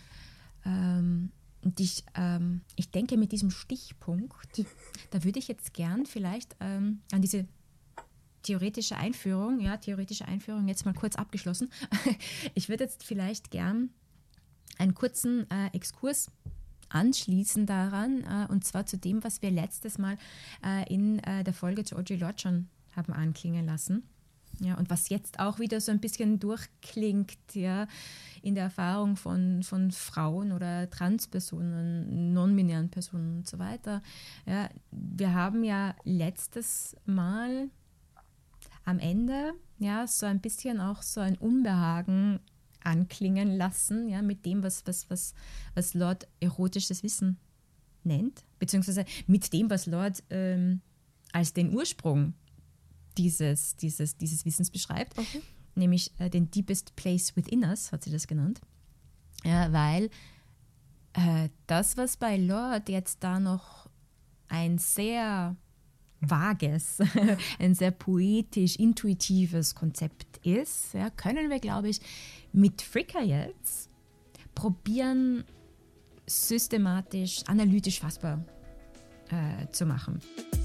Ähm, und ich, ähm, ich denke, mit diesem Stichpunkt, da würde ich jetzt gern vielleicht ähm, an diese theoretische Einführung, ja, theoretische Einführung jetzt mal kurz abgeschlossen. Ich würde jetzt vielleicht gern einen kurzen äh, Exkurs anschließen daran, äh, und zwar zu dem, was wir letztes Mal äh, in äh, der Folge zu Audre Lorde schon haben anklingen lassen. Ja, und was jetzt auch wieder so ein bisschen durchklingt, ja, in der Erfahrung von, von Frauen oder Transpersonen, non-binären Personen und so weiter. Ja, wir haben ja letztes Mal am Ende ja, so ein bisschen auch so ein Unbehagen anklingen lassen, ja, mit dem, was, was, was, was Lorde erotisches Wissen nennt, beziehungsweise mit dem, was Lorde ähm, als den Ursprung dieses, dieses, dieses Wissens beschreibt, okay. nämlich äh, den deepest place within us, hat sie das genannt, ja, weil äh, das, was bei Lorde jetzt da noch ein sehr vages, ein sehr poetisch, intuitives Konzept ist, ja, können wir, glaube ich, mit Fricker jetzt probieren, systematisch, analytisch fassbar äh, zu machen.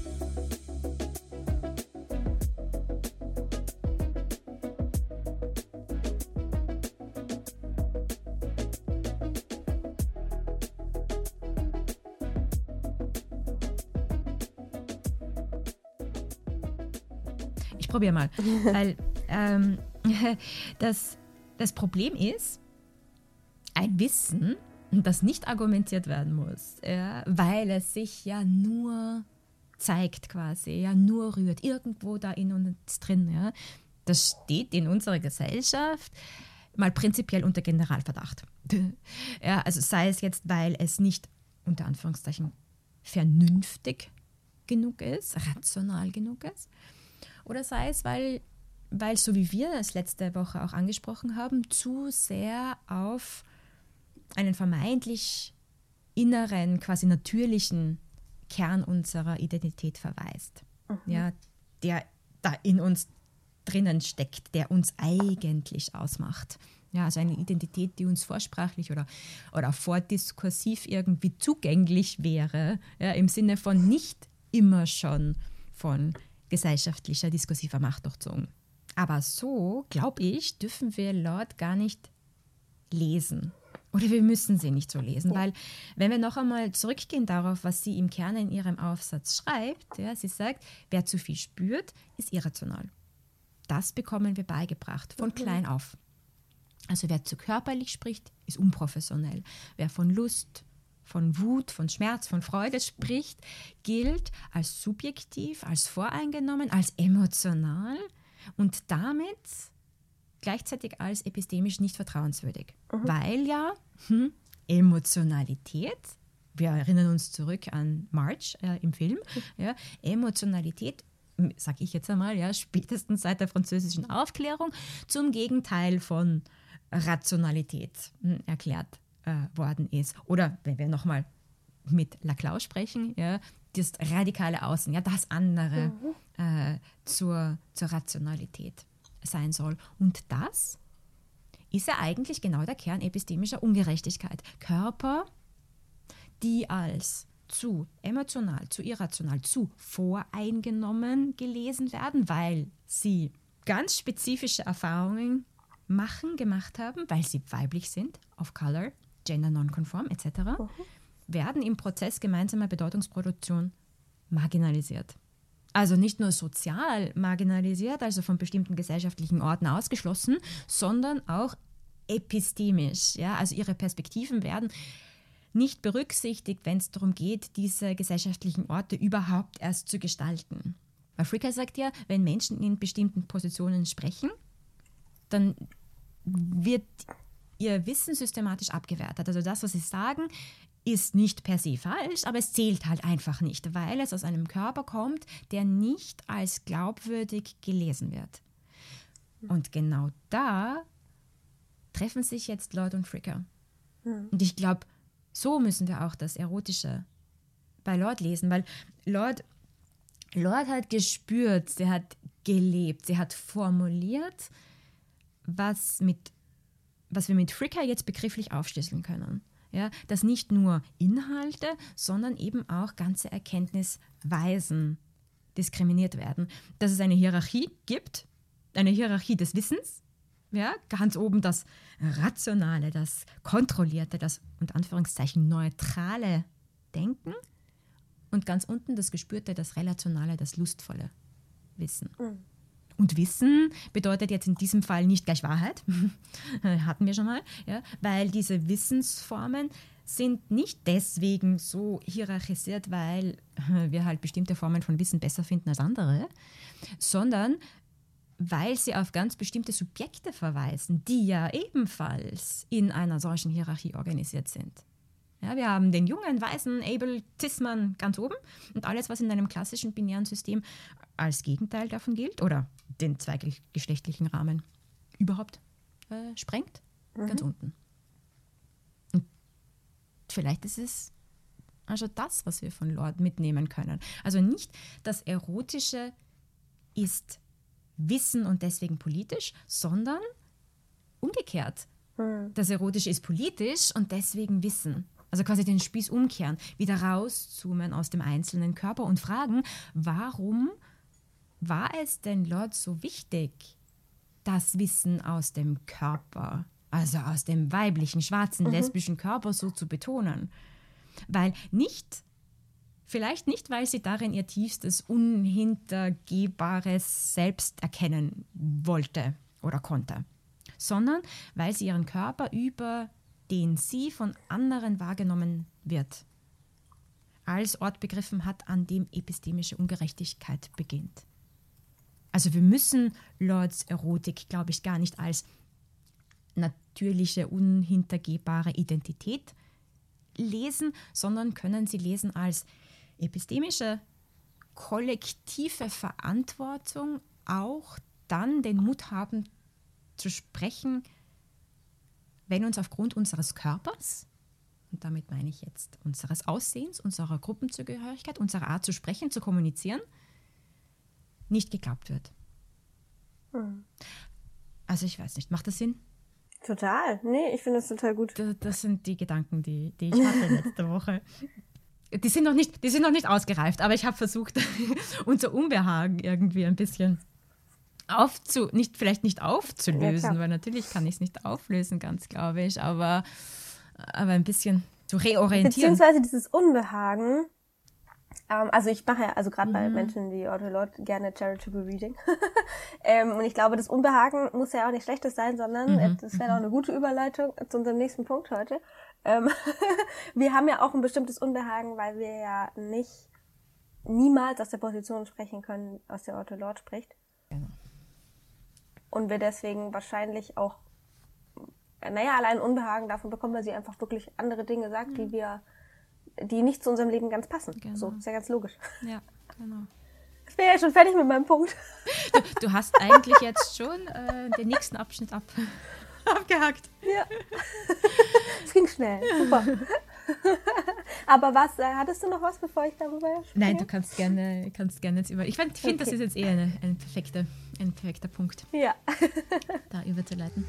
Ich probiere mal, weil ähm, das, das Problem ist, ein Wissen, das nicht argumentiert werden muss, ja, weil es sich ja nur zeigt quasi, ja, nur rührt, irgendwo da in uns drin. Ja. Das steht in unserer Gesellschaft mal prinzipiell unter Generalverdacht. Ja, also sei es jetzt, weil es nicht, unter Anführungszeichen, vernünftig genug ist, rational genug ist, oder sei es, weil, weil, so wie wir es letzte Woche auch angesprochen haben, zu sehr auf einen vermeintlich inneren, quasi natürlichen Kern unserer Identität verweist, mhm. ja, der da in uns drinnen steckt, der uns eigentlich ausmacht. Ja, also eine Identität, die uns vorsprachlich oder, oder vordiskursiv irgendwie zugänglich wäre, ja, im Sinne von nicht immer schon von gesellschaftlicher, diskursiver Macht durchzogen. Aber so, glaube ich, dürfen wir Lorde gar nicht lesen. Oder wir müssen sie nicht so lesen, ja. Weil wenn wir noch einmal zurückgehen darauf, was sie im Kern in ihrem Aufsatz schreibt, ja, sie sagt, wer zu viel spürt, ist irrational. Das bekommen wir beigebracht, von mhm. klein auf. Also wer zu körperlich spricht, ist unprofessionell. Wer von Lust, von Wut, von Schmerz, von Freude spricht, gilt als subjektiv, als voreingenommen, als emotional und damit gleichzeitig als epistemisch nicht vertrauenswürdig. Mhm. Weil ja hm, Emotionalität, wir erinnern uns zurück an March äh, im Film, ja, Emotionalität, sage ich jetzt einmal, ja, spätestens seit der französischen Aufklärung zum Gegenteil von Rationalität hm, erklärt äh, worden ist. Oder wenn wir nochmal mit Laclau sprechen, ja, das radikale Außen, ja, das andere mhm. äh, zur, zur Rationalität sein soll. Und das ist ja eigentlich genau der Kern epistemischer Ungerechtigkeit. Körper, die als zu emotional, zu irrational, zu voreingenommen gelesen werden, weil sie ganz spezifische Erfahrungen machen, gemacht haben, weil sie weiblich sind, of color, gender nonconform et cetera, mhm. werden im Prozess gemeinsamer Bedeutungsproduktion marginalisiert. Also nicht nur sozial marginalisiert, also von bestimmten gesellschaftlichen Orten ausgeschlossen, sondern auch epistemisch. Ja? Also ihre Perspektiven werden nicht berücksichtigt, wenn es darum geht, diese gesellschaftlichen Orte überhaupt erst zu gestalten. Weil Fricker sagt ja, wenn Menschen in bestimmten Positionen sprechen, dann wird ihr Wissen systematisch abgewertet. Also das, was sie sagen, ist nicht per se falsch, aber es zählt halt einfach nicht, weil es aus einem Körper kommt, der nicht als glaubwürdig gelesen wird. Und genau da treffen sich jetzt Lord und Fricker. Mhm. Und ich glaube, so müssen wir auch das Erotische bei Lord lesen, weil Lord, Lord hat gespürt, sie hat gelebt, sie hat formuliert, was, mit, was wir mit Fricker jetzt begrifflich aufschlüsseln können. Ja, dass nicht nur Inhalte, sondern eben auch ganze Erkenntnisweisen diskriminiert werden. Dass es eine Hierarchie gibt, eine Hierarchie des Wissens, ja, ganz oben das rationale, das kontrollierte, das unter Anführungszeichen neutrale Denken und ganz unten das gespürte, das relationale, das lustvolle Wissen. Mhm. Und Wissen bedeutet jetzt in diesem Fall nicht gleich Wahrheit, hatten wir schon mal, ja, weil diese Wissensformen sind nicht deswegen so hierarchisiert, weil wir halt bestimmte Formen von Wissen besser finden als andere, sondern weil sie auf ganz bestimmte Subjekte verweisen, die ja ebenfalls in einer solchen Hierarchie organisiert sind. Ja, wir haben den jungen, weißen Abel Cis-Mann ganz oben und alles, was in einem klassischen binären System als Gegenteil davon gilt oder den zweigeschlechtlichen Rahmen überhaupt äh, sprengt, mhm. ganz unten. Und vielleicht ist es also das, was wir von Lord mitnehmen können. Also nicht das Erotische ist Wissen und deswegen politisch, sondern umgekehrt. Mhm. Das Erotische ist politisch und deswegen Wissen. Also quasi den Spieß umkehren, wieder rauszoomen aus dem einzelnen Körper und fragen, warum war es denn Lord so wichtig, das Wissen aus dem Körper, also aus dem weiblichen, schwarzen, mhm. lesbischen Körper so zu betonen? Weil nicht, vielleicht nicht, weil sie darin ihr tiefstes, unhintergehbares Selbst erkennen wollte oder konnte, sondern weil sie ihren Körper über den sie von anderen wahrgenommen wird, als Ort begriffen hat, an dem epistemische Ungerechtigkeit beginnt. Also wir müssen Lords Erotik, glaube ich, gar nicht als natürliche, unhintergehbare Identität lesen, sondern können sie lesen als epistemische, kollektive Verantwortung, auch dann den Mut haben zu sprechen, wenn uns aufgrund unseres Körpers, und damit meine ich jetzt unseres Aussehens, unserer Gruppenzugehörigkeit, unserer Art zu sprechen, zu kommunizieren, nicht geglaubt wird. Hm. Also ich weiß nicht, macht das Sinn? Total. Nee, ich finde das total gut. Das, das sind die Gedanken, die, die ich hatte letzte Woche. Die sind noch nicht, die sind noch nicht ausgereift, aber ich habe versucht, unser Unbehagen irgendwie ein bisschen aufzu, nicht, vielleicht nicht aufzulösen, ja, weil natürlich kann ich es nicht auflösen, ganz glaube ich, aber, aber ein bisschen zu reorientieren. Beziehungsweise dieses Unbehagen, ähm, also ich mache ja, also gerade mhm. bei Menschen wie Audre Lorde gerne Charitable Reading ähm, und ich glaube, das Unbehagen muss ja auch nicht Schlechtes sein, sondern mhm. das wäre auch eine gute Überleitung zu unserem nächsten Punkt heute. Ähm, wir haben ja auch ein bestimmtes Unbehagen, weil wir ja nicht niemals aus der Position sprechen können, aus der Otto Lord spricht. Genau. Und wir deswegen wahrscheinlich auch, naja, allein Unbehagen, davon bekommen wir sie einfach wirklich andere Dinge sagt, mhm. die wir, die nicht zu unserem Leben ganz passen. Genau. So, ist ja ganz logisch. Ja, genau. Ich bin ja schon fertig mit meinem Punkt. Du, du hast eigentlich jetzt schon äh, den nächsten Abschnitt ab, abgehakt. Ja. Es ging schnell. Super. Aber was, äh, hattest du noch was, bevor ich darüber spreche? Nein, du kannst gerne, kannst gerne jetzt über... Ich finde, find, okay. Das ist jetzt eher eine, eine perfekte, ein perfekter Punkt, ja. da überzuleiten.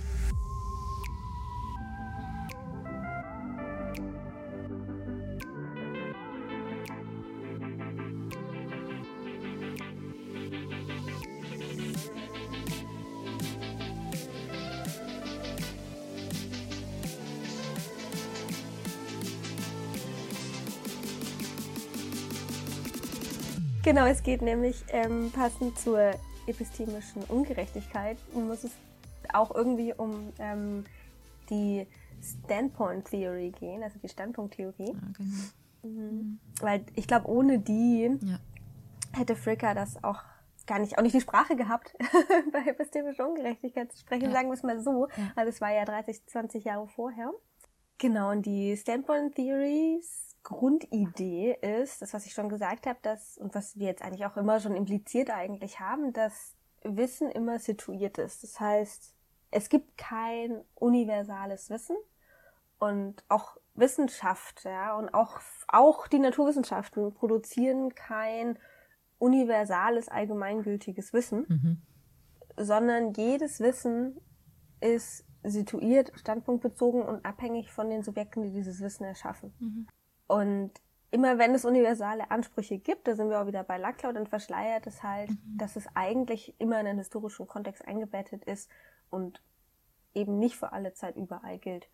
Genau, es geht nämlich ähm, passend zur epistemischen Ungerechtigkeit, muss es auch irgendwie um ähm, die Standpoint Theory gehen, also die Standpunkttheorie. Ja, genau. Mhm. Mhm. Weil ich glaube, ohne die ja. hätte Fricker das auch gar nicht, auch nicht die Sprache gehabt, bei epistemischer Ungerechtigkeit zu sprechen, ja. sagen wir es mal so, ja. weil das war ja dreißig, zwanzig Jahre vorher. Genau, und die Standpoint Theories Grundidee ist, das, was ich schon gesagt habe, dass, und was wir jetzt eigentlich auch immer schon impliziert eigentlich haben, dass Wissen immer situiert ist. Das heißt, es gibt kein universales Wissen und auch Wissenschaft, ja, und auch, auch die Naturwissenschaften produzieren kein universales, allgemeingültiges Wissen, mhm. sondern jedes Wissen ist situiert, standpunktbezogen und abhängig von den Subjekten, die dieses Wissen erschaffen. Mhm. Und immer wenn es universale Ansprüche gibt, da sind wir auch wieder bei Laclau, dann verschleiert es halt, mhm. dass es eigentlich immer in einen historischen Kontext eingebettet ist und eben nicht für alle Zeit überall gilt.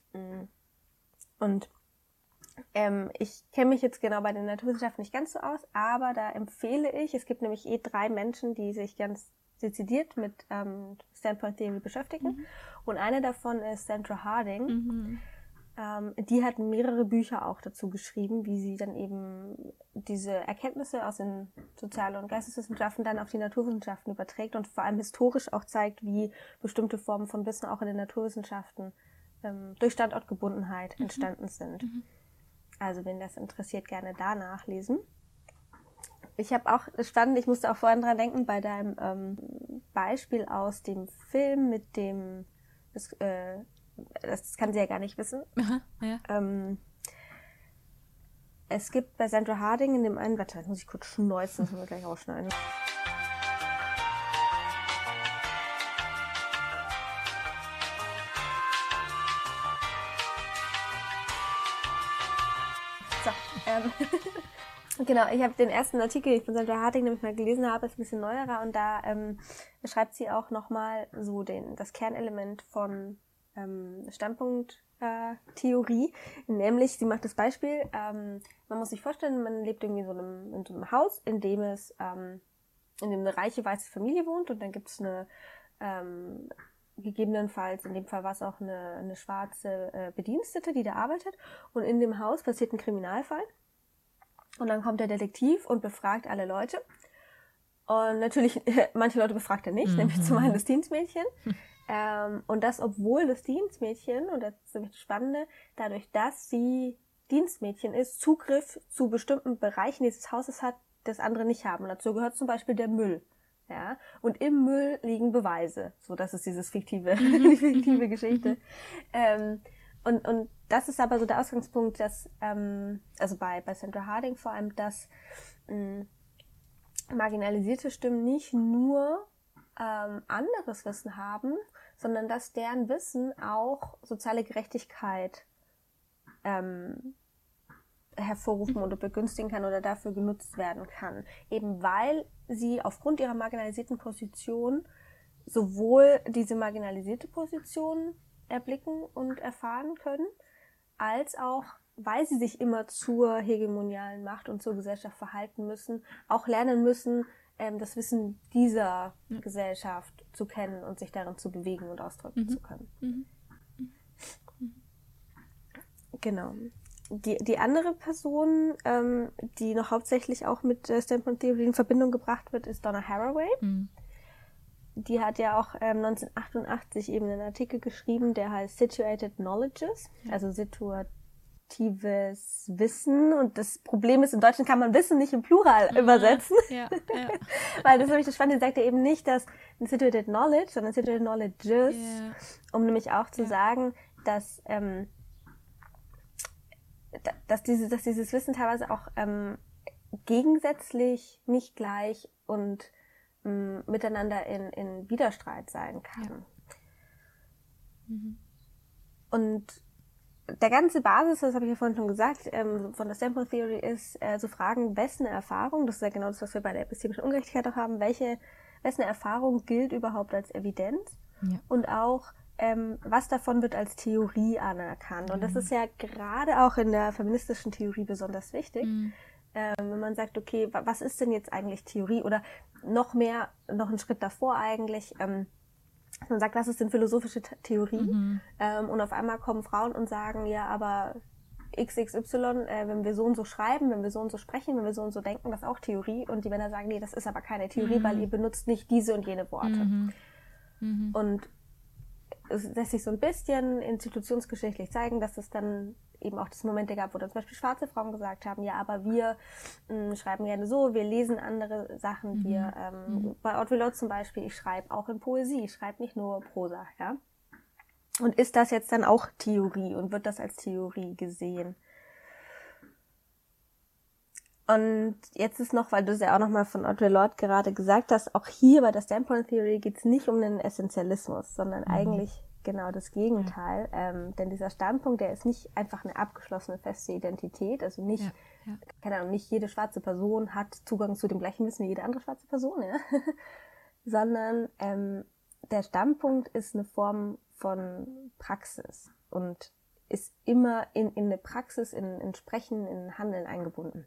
Und ähm, ich kenne mich jetzt genau bei den Naturwissenschaften nicht ganz so aus, aber da empfehle ich, es gibt nämlich eh drei Menschen, die sich ganz dezidiert mit ähm, Standpoint Theory beschäftigen. Mhm. Und eine davon ist Sandra Harding. Mhm. Ähm, die hat mehrere Bücher auch dazu geschrieben, wie sie dann eben diese Erkenntnisse aus den Sozial- und Geisteswissenschaften dann auf die Naturwissenschaften überträgt und vor allem historisch auch zeigt, wie bestimmte Formen von Wissen auch in den Naturwissenschaften ähm, durch Standortgebundenheit mhm. entstanden sind. Mhm. Also wenn das interessiert, gerne da nachlesen. Ich habe auch, das spannend, ich musste auch vorhin dran denken, bei deinem ähm, Beispiel aus dem Film mit dem, das, äh, das kann sie ja gar nicht wissen. Aha, ja. Ähm, es gibt bei Sandra Harding in dem einen, warte, das muss ich kurz schneuzen, das müssen wir gleich rausschneiden. So, ähm, genau, ich habe den ersten Artikel, den ich von Sandra Harding nämlich mal gelesen habe, ist ein bisschen neuerer und da ähm, beschreibt sie auch nochmal so den, das Kernelement von ähm, Standpunkttheorie, äh, nämlich, sie macht das Beispiel, ähm, man muss sich vorstellen, man lebt irgendwie in so einem, in so einem Haus, in dem es, ähm, in dem eine reiche weiße Familie wohnt und dann gibt es eine, ähm, gegebenenfalls, in dem Fall war es auch eine, eine schwarze äh, Bedienstete, die da arbeitet und in dem Haus passiert ein Kriminalfall. Und dann kommt der Detektiv und befragt alle Leute. Und natürlich, manche Leute befragt er nicht, mhm. nämlich zum einen das Dienstmädchen. Mhm. Ähm, und das, obwohl das Dienstmädchen, und das ist nämlich das Spannende, dadurch, dass sie Dienstmädchen ist, Zugriff zu bestimmten Bereichen dieses Hauses hat, das andere nicht haben. Und dazu gehört zum Beispiel der Müll. Ja? Und im Müll liegen Beweise. So, das ist dieses fiktive, die fiktive Geschichte. Ähm, Und, und das ist aber so der Ausgangspunkt, dass, ähm, also bei, bei Sandra Harding vor allem, dass ähm, marginalisierte Stimmen nicht nur ähm, anderes Wissen haben, sondern dass deren Wissen auch soziale Gerechtigkeit ähm, hervorrufen oder begünstigen kann oder dafür genutzt werden kann. Eben weil sie aufgrund ihrer marginalisierten Position sowohl diese marginalisierte Position erblicken und erfahren können, als auch, weil sie sich immer zur hegemonialen Macht und zur Gesellschaft verhalten müssen, auch lernen müssen, ähm, das Wissen dieser mhm. Gesellschaft zu kennen und sich darin zu bewegen und ausdrücken mhm. zu können. Mhm. Mhm. genau. Die, die andere Person, ähm, die noch hauptsächlich auch mit äh, Standpoint Theory in Verbindung gebracht wird, ist Donna Haraway. Mhm. Die hat ja auch ähm, neunzehnhundertachtundachtzig eben einen Artikel geschrieben, der heißt Situated Knowledges, ja. also situatives Wissen. Und das Problem ist, in Deutschland kann man Wissen nicht im Plural ja. übersetzen. Ja. Ja. Weil das ist nämlich das Spannende, sagt ja eben nicht, dass ein Situated Knowledge, sondern Situated Knowledges, ja. um nämlich auch zu ja. sagen, dass ähm, dass, diese, dass dieses Wissen teilweise auch ähm, gegensätzlich, nicht gleich und ähm, miteinander in, in Widerstreit sein kann. Ja. Mhm. Und der ganze Basis, das habe ich ja vorhin schon gesagt, ähm, von der Standpoint Theory ist, äh, zu fragen, wessen Erfahrung, das ist ja genau das, was wir bei der epistemischen Ungerechtigkeit auch haben, welche, wessen Erfahrung gilt überhaupt als Evidenz ja. und auch Ähm, was davon wird als Theorie anerkannt. Und das ist ja gerade auch in der feministischen Theorie besonders wichtig, mhm. ähm, wenn man sagt, okay, was ist denn jetzt eigentlich Theorie? Oder noch mehr, noch einen Schritt davor eigentlich, ähm, man sagt, was ist denn philosophische Theorie? Mhm. Ähm, und auf einmal kommen Frauen und sagen, ja, aber X X Y, äh, wenn wir so und so schreiben, wenn wir so und so sprechen, wenn wir so und so denken, das ist auch Theorie. Und die Männer sagen, nee, das ist aber keine Theorie, mhm. weil ihr benutzt nicht diese und jene Worte. Mhm. Mhm. Und es lässt sich so ein bisschen institutionsgeschichtlich zeigen, dass es dann eben auch das Momente gab, wo dann zum Beispiel schwarze Frauen gesagt haben, ja, aber wir mh, schreiben gerne so, wir lesen andere Sachen, mhm. wir, ähm, mhm. bei Audre Lorde zum Beispiel, ich schreibe auch in Poesie, ich schreibe nicht nur Prosa, ja. Und ist das jetzt dann auch Theorie und wird das als Theorie gesehen? Und jetzt ist noch, weil du es ja auch nochmal von Audre Lorde gerade gesagt hast, auch hier bei der Standpoint Theory geht es nicht um den Essentialismus, sondern mhm. eigentlich genau das Gegenteil. Ja. Ähm, denn dieser Standpunkt, der ist nicht einfach eine abgeschlossene, feste Identität, also nicht, ja. Ja. keine Ahnung, nicht jede schwarze Person hat Zugang zu dem gleichen Wissen wie jede andere schwarze Person, ja? sondern ähm, der Standpunkt ist eine Form von Praxis und ist immer in, in eine Praxis, in, in Sprechen, in Handeln eingebunden.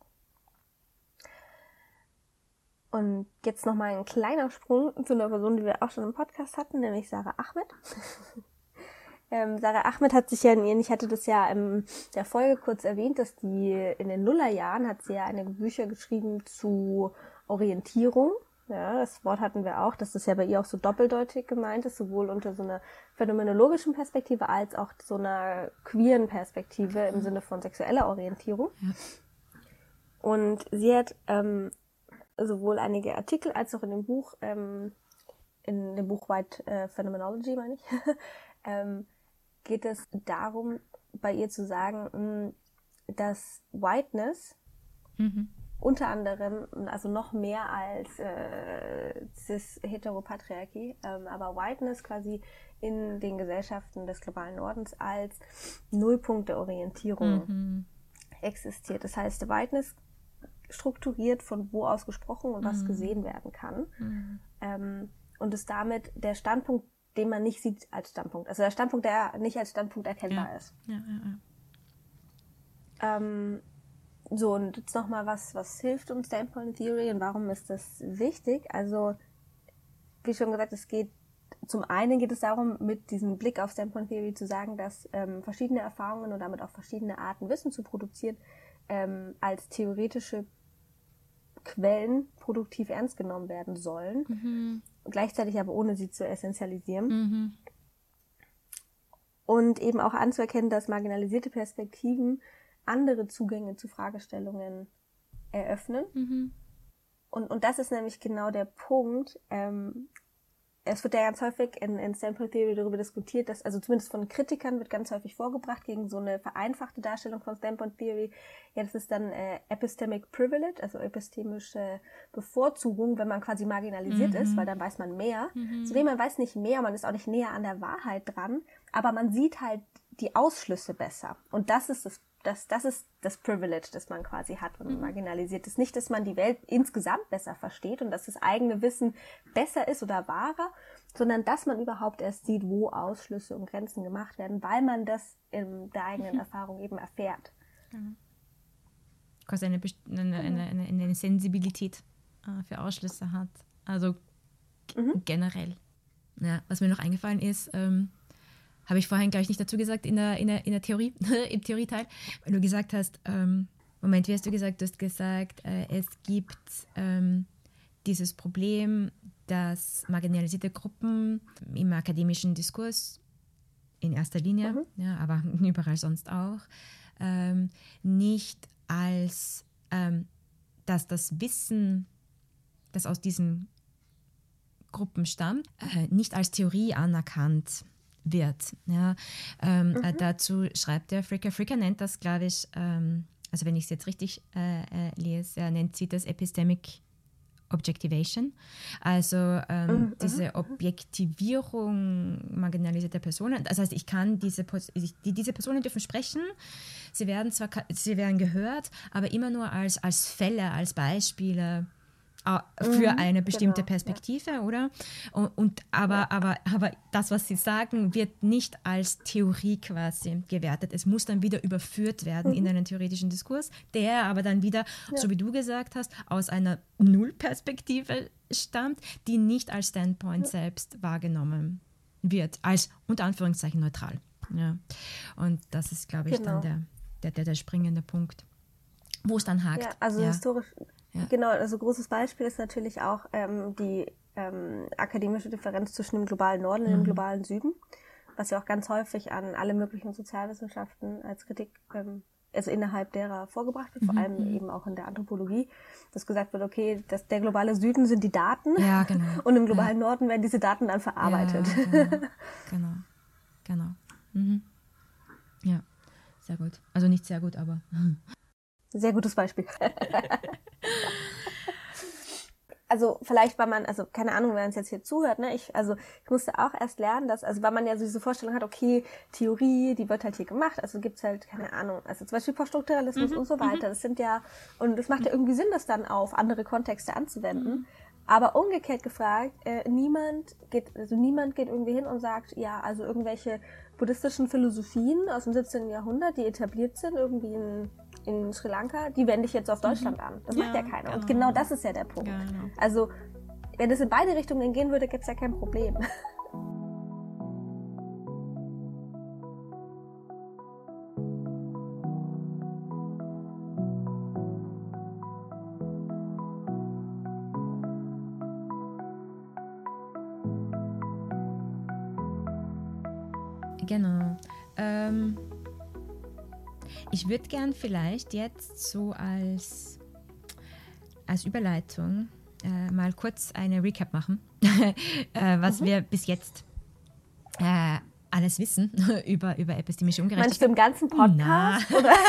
Und jetzt nochmal ein kleiner Sprung zu einer Person, die wir auch schon im Podcast hatten, nämlich Sara Ahmed. ähm, Sara Ahmed hat sich ja in ihren, ich hatte das ja in der Folge kurz erwähnt, dass die in den Nullerjahren hat sie ja einige Bücher geschrieben zu Orientierung. Ja, das Wort hatten wir auch, dass das ja bei ihr auch so doppeldeutig gemeint ist, sowohl unter so einer phänomenologischen Perspektive als auch so einer queeren Perspektive im Sinne von sexueller Orientierung. Ja. Und sie hat ähm, sowohl einige Artikel als auch in dem Buch, ähm, in dem Buch White äh, Phenomenology, meine ich, ähm, geht es darum, bei ihr zu sagen, mh, dass Whiteness mhm. unter anderem, also noch mehr als äh, Cis-Heteropatriarchie, ähm, aber Whiteness quasi in den Gesellschaften des globalen Nordens als Nullpunkte-Orientierung mhm. existiert. Das heißt, Whiteness strukturiert, von wo aus gesprochen und was mhm. gesehen werden kann. Mhm. Ähm, und ist damit der Standpunkt, den man nicht sieht als Standpunkt. Also der Standpunkt, der nicht als Standpunkt erkennbar ja. ist. Ja, ja, ja. Ähm, so, und jetzt nochmal was, was hilft uns Standpoint Theory und warum ist das wichtig? Also, wie schon gesagt, es geht, zum einen geht es darum, mit diesem Blick auf Standpoint Theory zu sagen, dass ähm, verschiedene Erfahrungen und damit auch verschiedene Arten Wissen zu produzieren, ähm, als theoretische Quellen produktiv ernst genommen werden sollen, mhm. gleichzeitig aber ohne sie zu essentialisieren. Mhm. Und eben auch anzuerkennen, dass marginalisierte Perspektiven andere Zugänge zu Fragestellungen eröffnen. Mhm. Und, und das ist nämlich genau der Punkt. Ähm, es wird ja ganz häufig in, in Standpoint Theory darüber diskutiert, dass, also zumindest von Kritikern wird ganz häufig vorgebracht gegen so eine vereinfachte Darstellung von Standpoint Theory. Ja, das ist dann äh, Epistemic Privilege, also epistemische Bevorzugung, wenn man quasi marginalisiert mhm. ist, weil dann weiß man mehr. Mhm. Zudem, man weiß nicht mehr, man ist auch nicht näher an der Wahrheit dran, aber man sieht halt die Ausschlüsse besser. Und das ist das Das, das ist das Privilege, das man quasi hat, wenn man mhm. marginalisiert ist. Nicht, dass man die Welt insgesamt besser versteht und dass das eigene Wissen besser ist oder wahrer, sondern dass man überhaupt erst sieht, wo Ausschlüsse und Grenzen gemacht werden, weil man das in der eigenen mhm. Erfahrung eben erfährt. Mhm. Quasi eine, eine, eine, eine, eine Sensibilität äh, für Ausschlüsse hat. Also g- mhm. generell. Ja, was mir noch eingefallen ist, ähm, habe ich vorhin gleich nicht dazu gesagt in der, in der, in der Theorie, im Theorieteil, weil du gesagt hast, ähm, Moment, wie hast du gesagt? Du hast gesagt, äh, es gibt ähm, dieses Problem, dass marginalisierte Gruppen im akademischen Diskurs in erster Linie, mhm. ja, aber überall sonst auch, ähm, nicht als, ähm, dass das Wissen, das aus diesen Gruppen stammt, äh, nicht als Theorie anerkannt wird. Ja. Ähm, mhm. äh, dazu schreibt der Fricker, Fricker nennt das, glaube ich, ähm, also wenn ich es jetzt richtig äh, äh, lese, er nennt sie das Epistemic Objectivation, also ähm, mhm. diese Objektivierung marginalisierter Personen. Das heißt, ich kann diese, ich, die, diese Personen dürfen sprechen, sie werden zwar sie werden gehört, aber immer nur als, als Fälle, als Beispiele für eine bestimmte genau, Perspektive, ja. oder? Und, und aber, ja. aber, aber das, was sie sagen, wird nicht als Theorie quasi gewertet. Es muss dann wieder überführt werden mhm. in einen theoretischen Diskurs, der aber dann wieder, ja. so wie du gesagt hast, aus einer Nullperspektive stammt, die nicht als Standpoint ja. selbst wahrgenommen wird, als unter Anführungszeichen neutral. Ja. Und das ist, glaube ich, genau. dann der, der, der, der springende Punkt, wo es dann hakt. Ja, also ja. historisch... Ja. Genau, also großes Beispiel ist natürlich auch ähm, die ähm, akademische Differenz zwischen dem globalen Norden und dem globalen Süden, was ja auch ganz häufig an alle möglichen Sozialwissenschaften als Kritik, ähm, also innerhalb derer vorgebracht wird, vor mhm. allem eben auch in der Anthropologie, dass gesagt wird, okay, das, der globale Süden sind die Daten ja, genau. und im globalen ja. Norden werden diese Daten dann verarbeitet. Ja, genau, genau, genau. Mhm. Ja, sehr gut. Also nicht sehr gut, aber... Sehr gutes Beispiel. Also vielleicht, weil man, also keine Ahnung, wer uns jetzt hier zuhört, ne, ich, also ich musste auch erst lernen, dass, also weil man ja so diese Vorstellung hat, okay, Theorie, die wird halt hier gemacht, also gibt's halt, keine Ahnung, also zum Beispiel Poststrukturalismus mhm, und so weiter, das sind ja, und es macht ja irgendwie Sinn, das dann auf andere Kontexte anzuwenden, mhm. aber umgekehrt gefragt, äh, niemand geht, also niemand geht irgendwie hin und sagt, ja, also irgendwelche buddhistischen Philosophien aus dem siebzehnten Jahrhundert, die etabliert sind, irgendwie in in Sri Lanka, die wende ich jetzt auf Deutschland mhm. an. Das ja, macht ja keiner. Genau. Und genau das ist ja der Punkt. Genau. Also, wenn es in beide Richtungen gehen würde, gäbe es ja kein Problem. Genau. Ähm... Ich würde gern vielleicht jetzt so als, als Überleitung äh, mal kurz eine Recap machen, äh, was mhm. wir bis jetzt äh, alles wissen über, über epistemische Ungerechtigkeit. Meinst du im ganzen Podcast?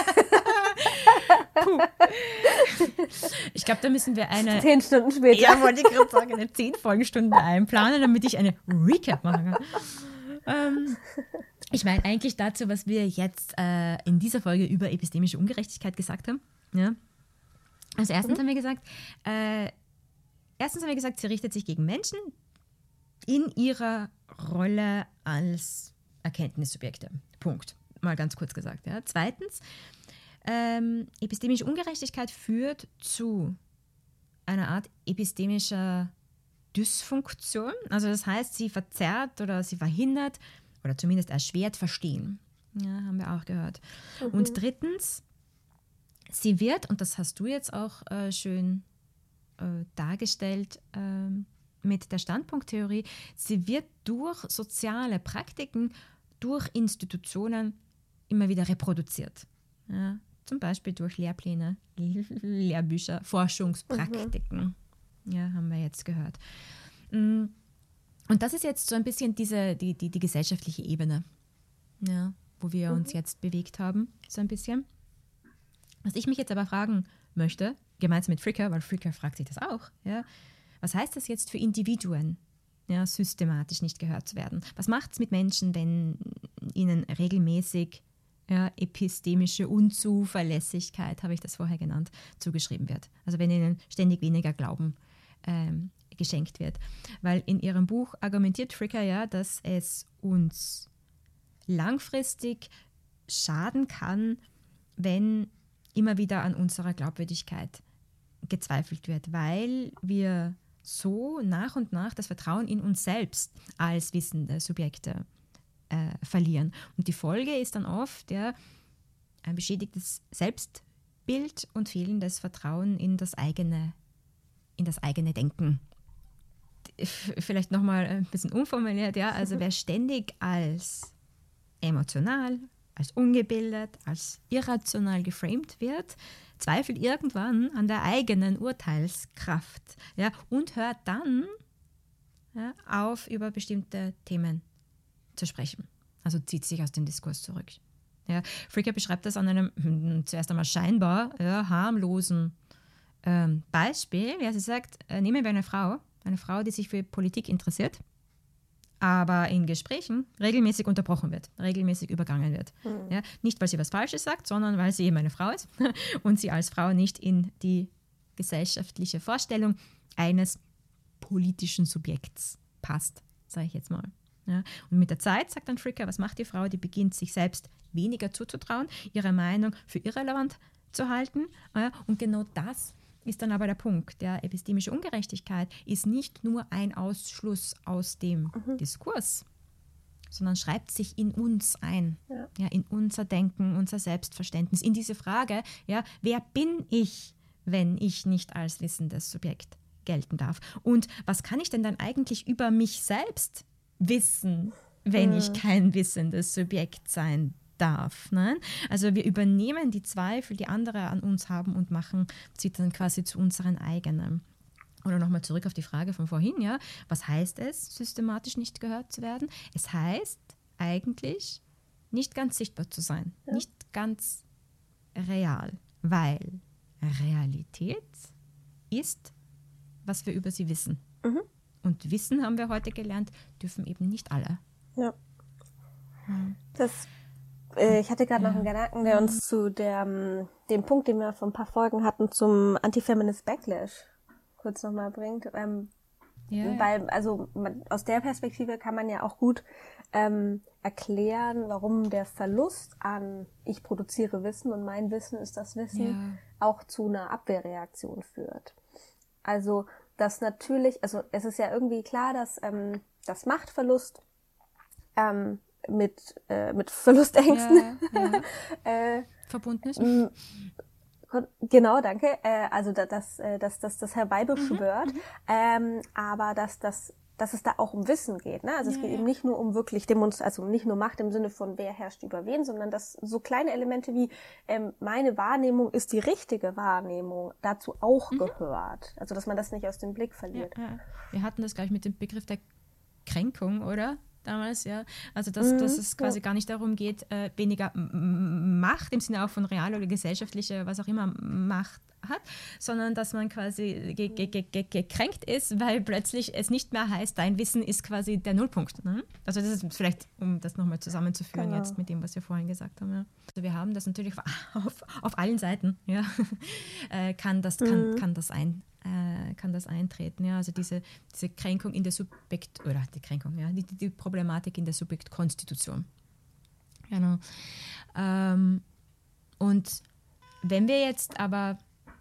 Ich glaube, da müssen wir eine... Zehn Stunden später. Ja, wollte ich gerade sagen, eine zehn Folgenstunde einplanen, damit ich eine Recap machen kann. Ähm, ich meine eigentlich dazu, was wir jetzt äh, in dieser Folge über epistemische Ungerechtigkeit gesagt haben. Ja? Also erstens mhm. haben wir gesagt, äh, erstens haben wir gesagt, sie richtet sich gegen Menschen in ihrer Rolle als Erkenntnissubjekte. Punkt. Mal ganz kurz gesagt. Ja? Zweitens, ähm, epistemische Ungerechtigkeit führt zu einer Art epistemischer Dysfunktion. Also das heißt, sie verzerrt oder sie verhindert oder zumindest erschwert Verstehen. Ja, haben wir auch gehört. Mhm. Und drittens, sie wird, und das hast du jetzt auch äh, schön äh, dargestellt äh, mit der Standpunkttheorie, sie wird durch soziale Praktiken, durch Institutionen immer wieder reproduziert. Ja, zum Beispiel durch Lehrpläne, Lehrbücher, Forschungspraktiken. Mhm. Ja, haben wir jetzt gehört. Und das ist jetzt so ein bisschen diese, die, die, die gesellschaftliche Ebene, ja, wo wir mhm. uns jetzt bewegt haben, so ein bisschen. Was ich mich jetzt aber fragen möchte, gemeinsam mit Fricker, weil Fricker fragt sich das auch, ja, was heißt das jetzt für Individuen, ja, systematisch nicht gehört zu werden? Was macht es mit Menschen, wenn ihnen regelmäßig ja, epistemische Unzuverlässigkeit, habe ich das vorher genannt, zugeschrieben wird? Also wenn ihnen ständig weniger Glauben ähm, geschenkt wird. Weil in ihrem Buch argumentiert Fricker ja, dass es uns langfristig schaden kann, wenn immer wieder an unserer Glaubwürdigkeit gezweifelt wird, weil wir so nach und nach das Vertrauen in uns selbst als wissende Subjekte äh, verlieren. Und die Folge ist dann oft ja, ein beschädigtes Selbstbild und fehlendes Vertrauen in das eigene, in das eigene Denken. Vielleicht nochmal ein bisschen umformuliert, ja, also wer ständig als emotional, als ungebildet, als irrational geframed wird, zweifelt irgendwann an der eigenen Urteilskraft, ja, und hört dann ja, auf, über bestimmte Themen zu sprechen. Also zieht sich aus dem Diskurs zurück. Ja, Fricker beschreibt das an einem hm, zuerst einmal scheinbar ja, harmlosen ähm, Beispiel. Ja, sie sagt, äh, nehmen wir eine Frau, eine Frau, die sich für Politik interessiert, aber in Gesprächen regelmäßig unterbrochen wird, regelmäßig übergangen wird. Mhm. Ja, nicht, weil sie was Falsches sagt, sondern weil sie eben eine Frau ist und sie als Frau nicht in die gesellschaftliche Vorstellung eines politischen Subjekts passt, sage ich jetzt mal. Ja, und mit der Zeit, sagt dann Fricker, was macht die Frau? Die beginnt sich selbst weniger zuzutrauen, ihre Meinung für irrelevant zu halten. Ja, und genau das ist dann aber der Punkt. Ja, epistemische Ungerechtigkeit ist nicht nur ein Ausschluss aus dem mhm. Diskurs, sondern schreibt sich in uns ein, ja. Ja, in unser Denken, unser Selbstverständnis, in diese Frage, ja, wer bin ich, wenn ich nicht als wissendes Subjekt gelten darf? Und was kann ich denn dann eigentlich über mich selbst wissen, wenn mhm. ich kein wissendes Subjekt sein darf? Ne? Also wir übernehmen die Zweifel, die andere an uns haben und machen sie dann quasi zu unseren eigenen. Oder nochmal zurück auf die Frage von vorhin, ja, was heißt es, systematisch nicht gehört zu werden? Es heißt eigentlich, nicht ganz sichtbar zu sein, ja. nicht ganz real, weil Realität ist, was wir über sie wissen. Mhm. Und Wissen, haben wir heute gelernt, dürfen eben nicht alle. Ja. Hm. Das, äh, ich hatte gerade ja. noch einen Gedanken, der uns zu der, dem Punkt, den wir vor ein paar Folgen hatten, zum Anti-Feminist Backlash kurz nochmal bringt. Ähm, ja, weil, ja. also man, aus der Perspektive kann man ja auch gut ähm, erklären, warum der Verlust an ich produziere Wissen und mein Wissen ist das Wissen ja. auch zu einer Abwehrreaktion führt. Also dass natürlich, also es ist ja irgendwie klar, dass ähm, das Machtverlust ähm, mit äh, mit Verlustängsten ja, ja. äh, verbunden ist. M- Genau, danke. Äh, also dass das, das, das, das herbeibeschwört, mhm, ähm, aber dass, dass, dass es da auch um Wissen geht. Ne? Also ja, es geht ja. eben nicht nur um wirklich Demonst- also nicht nur Macht im Sinne von wer herrscht über wen, sondern dass so kleine Elemente wie ähm, meine Wahrnehmung ist die richtige Wahrnehmung dazu auch mhm. gehört. Also dass man das nicht aus dem Blick verliert. Ja, ja. Wir hatten das gleich mit dem Begriff der Kränkung, oder? Damals, ja. Also, dass, mhm, dass es quasi ja. gar nicht darum geht, äh, weniger M- Macht im Sinne auch von real oder gesellschaftlicher, was auch immer, Macht hat, sondern dass man quasi ge- ge- ge- gekränkt ist, weil plötzlich es nicht mehr heißt, dein Wissen ist quasi der Nullpunkt. Ne? Also das ist vielleicht, um das nochmal zusammenzuführen genau. jetzt mit dem, was wir vorhin gesagt haben. Ja. Also wir haben das natürlich auf, auf, auf allen Seiten, ja. äh, kann, das, kann, mhm. kann das ein Äh, kann das eintreten. Ja? Also diese, diese Kränkung in der Subjekt, oder die Kränkung, ja, die, die Problematik in der Subjektkonstitution. Genau. Ähm, und wenn wir jetzt aber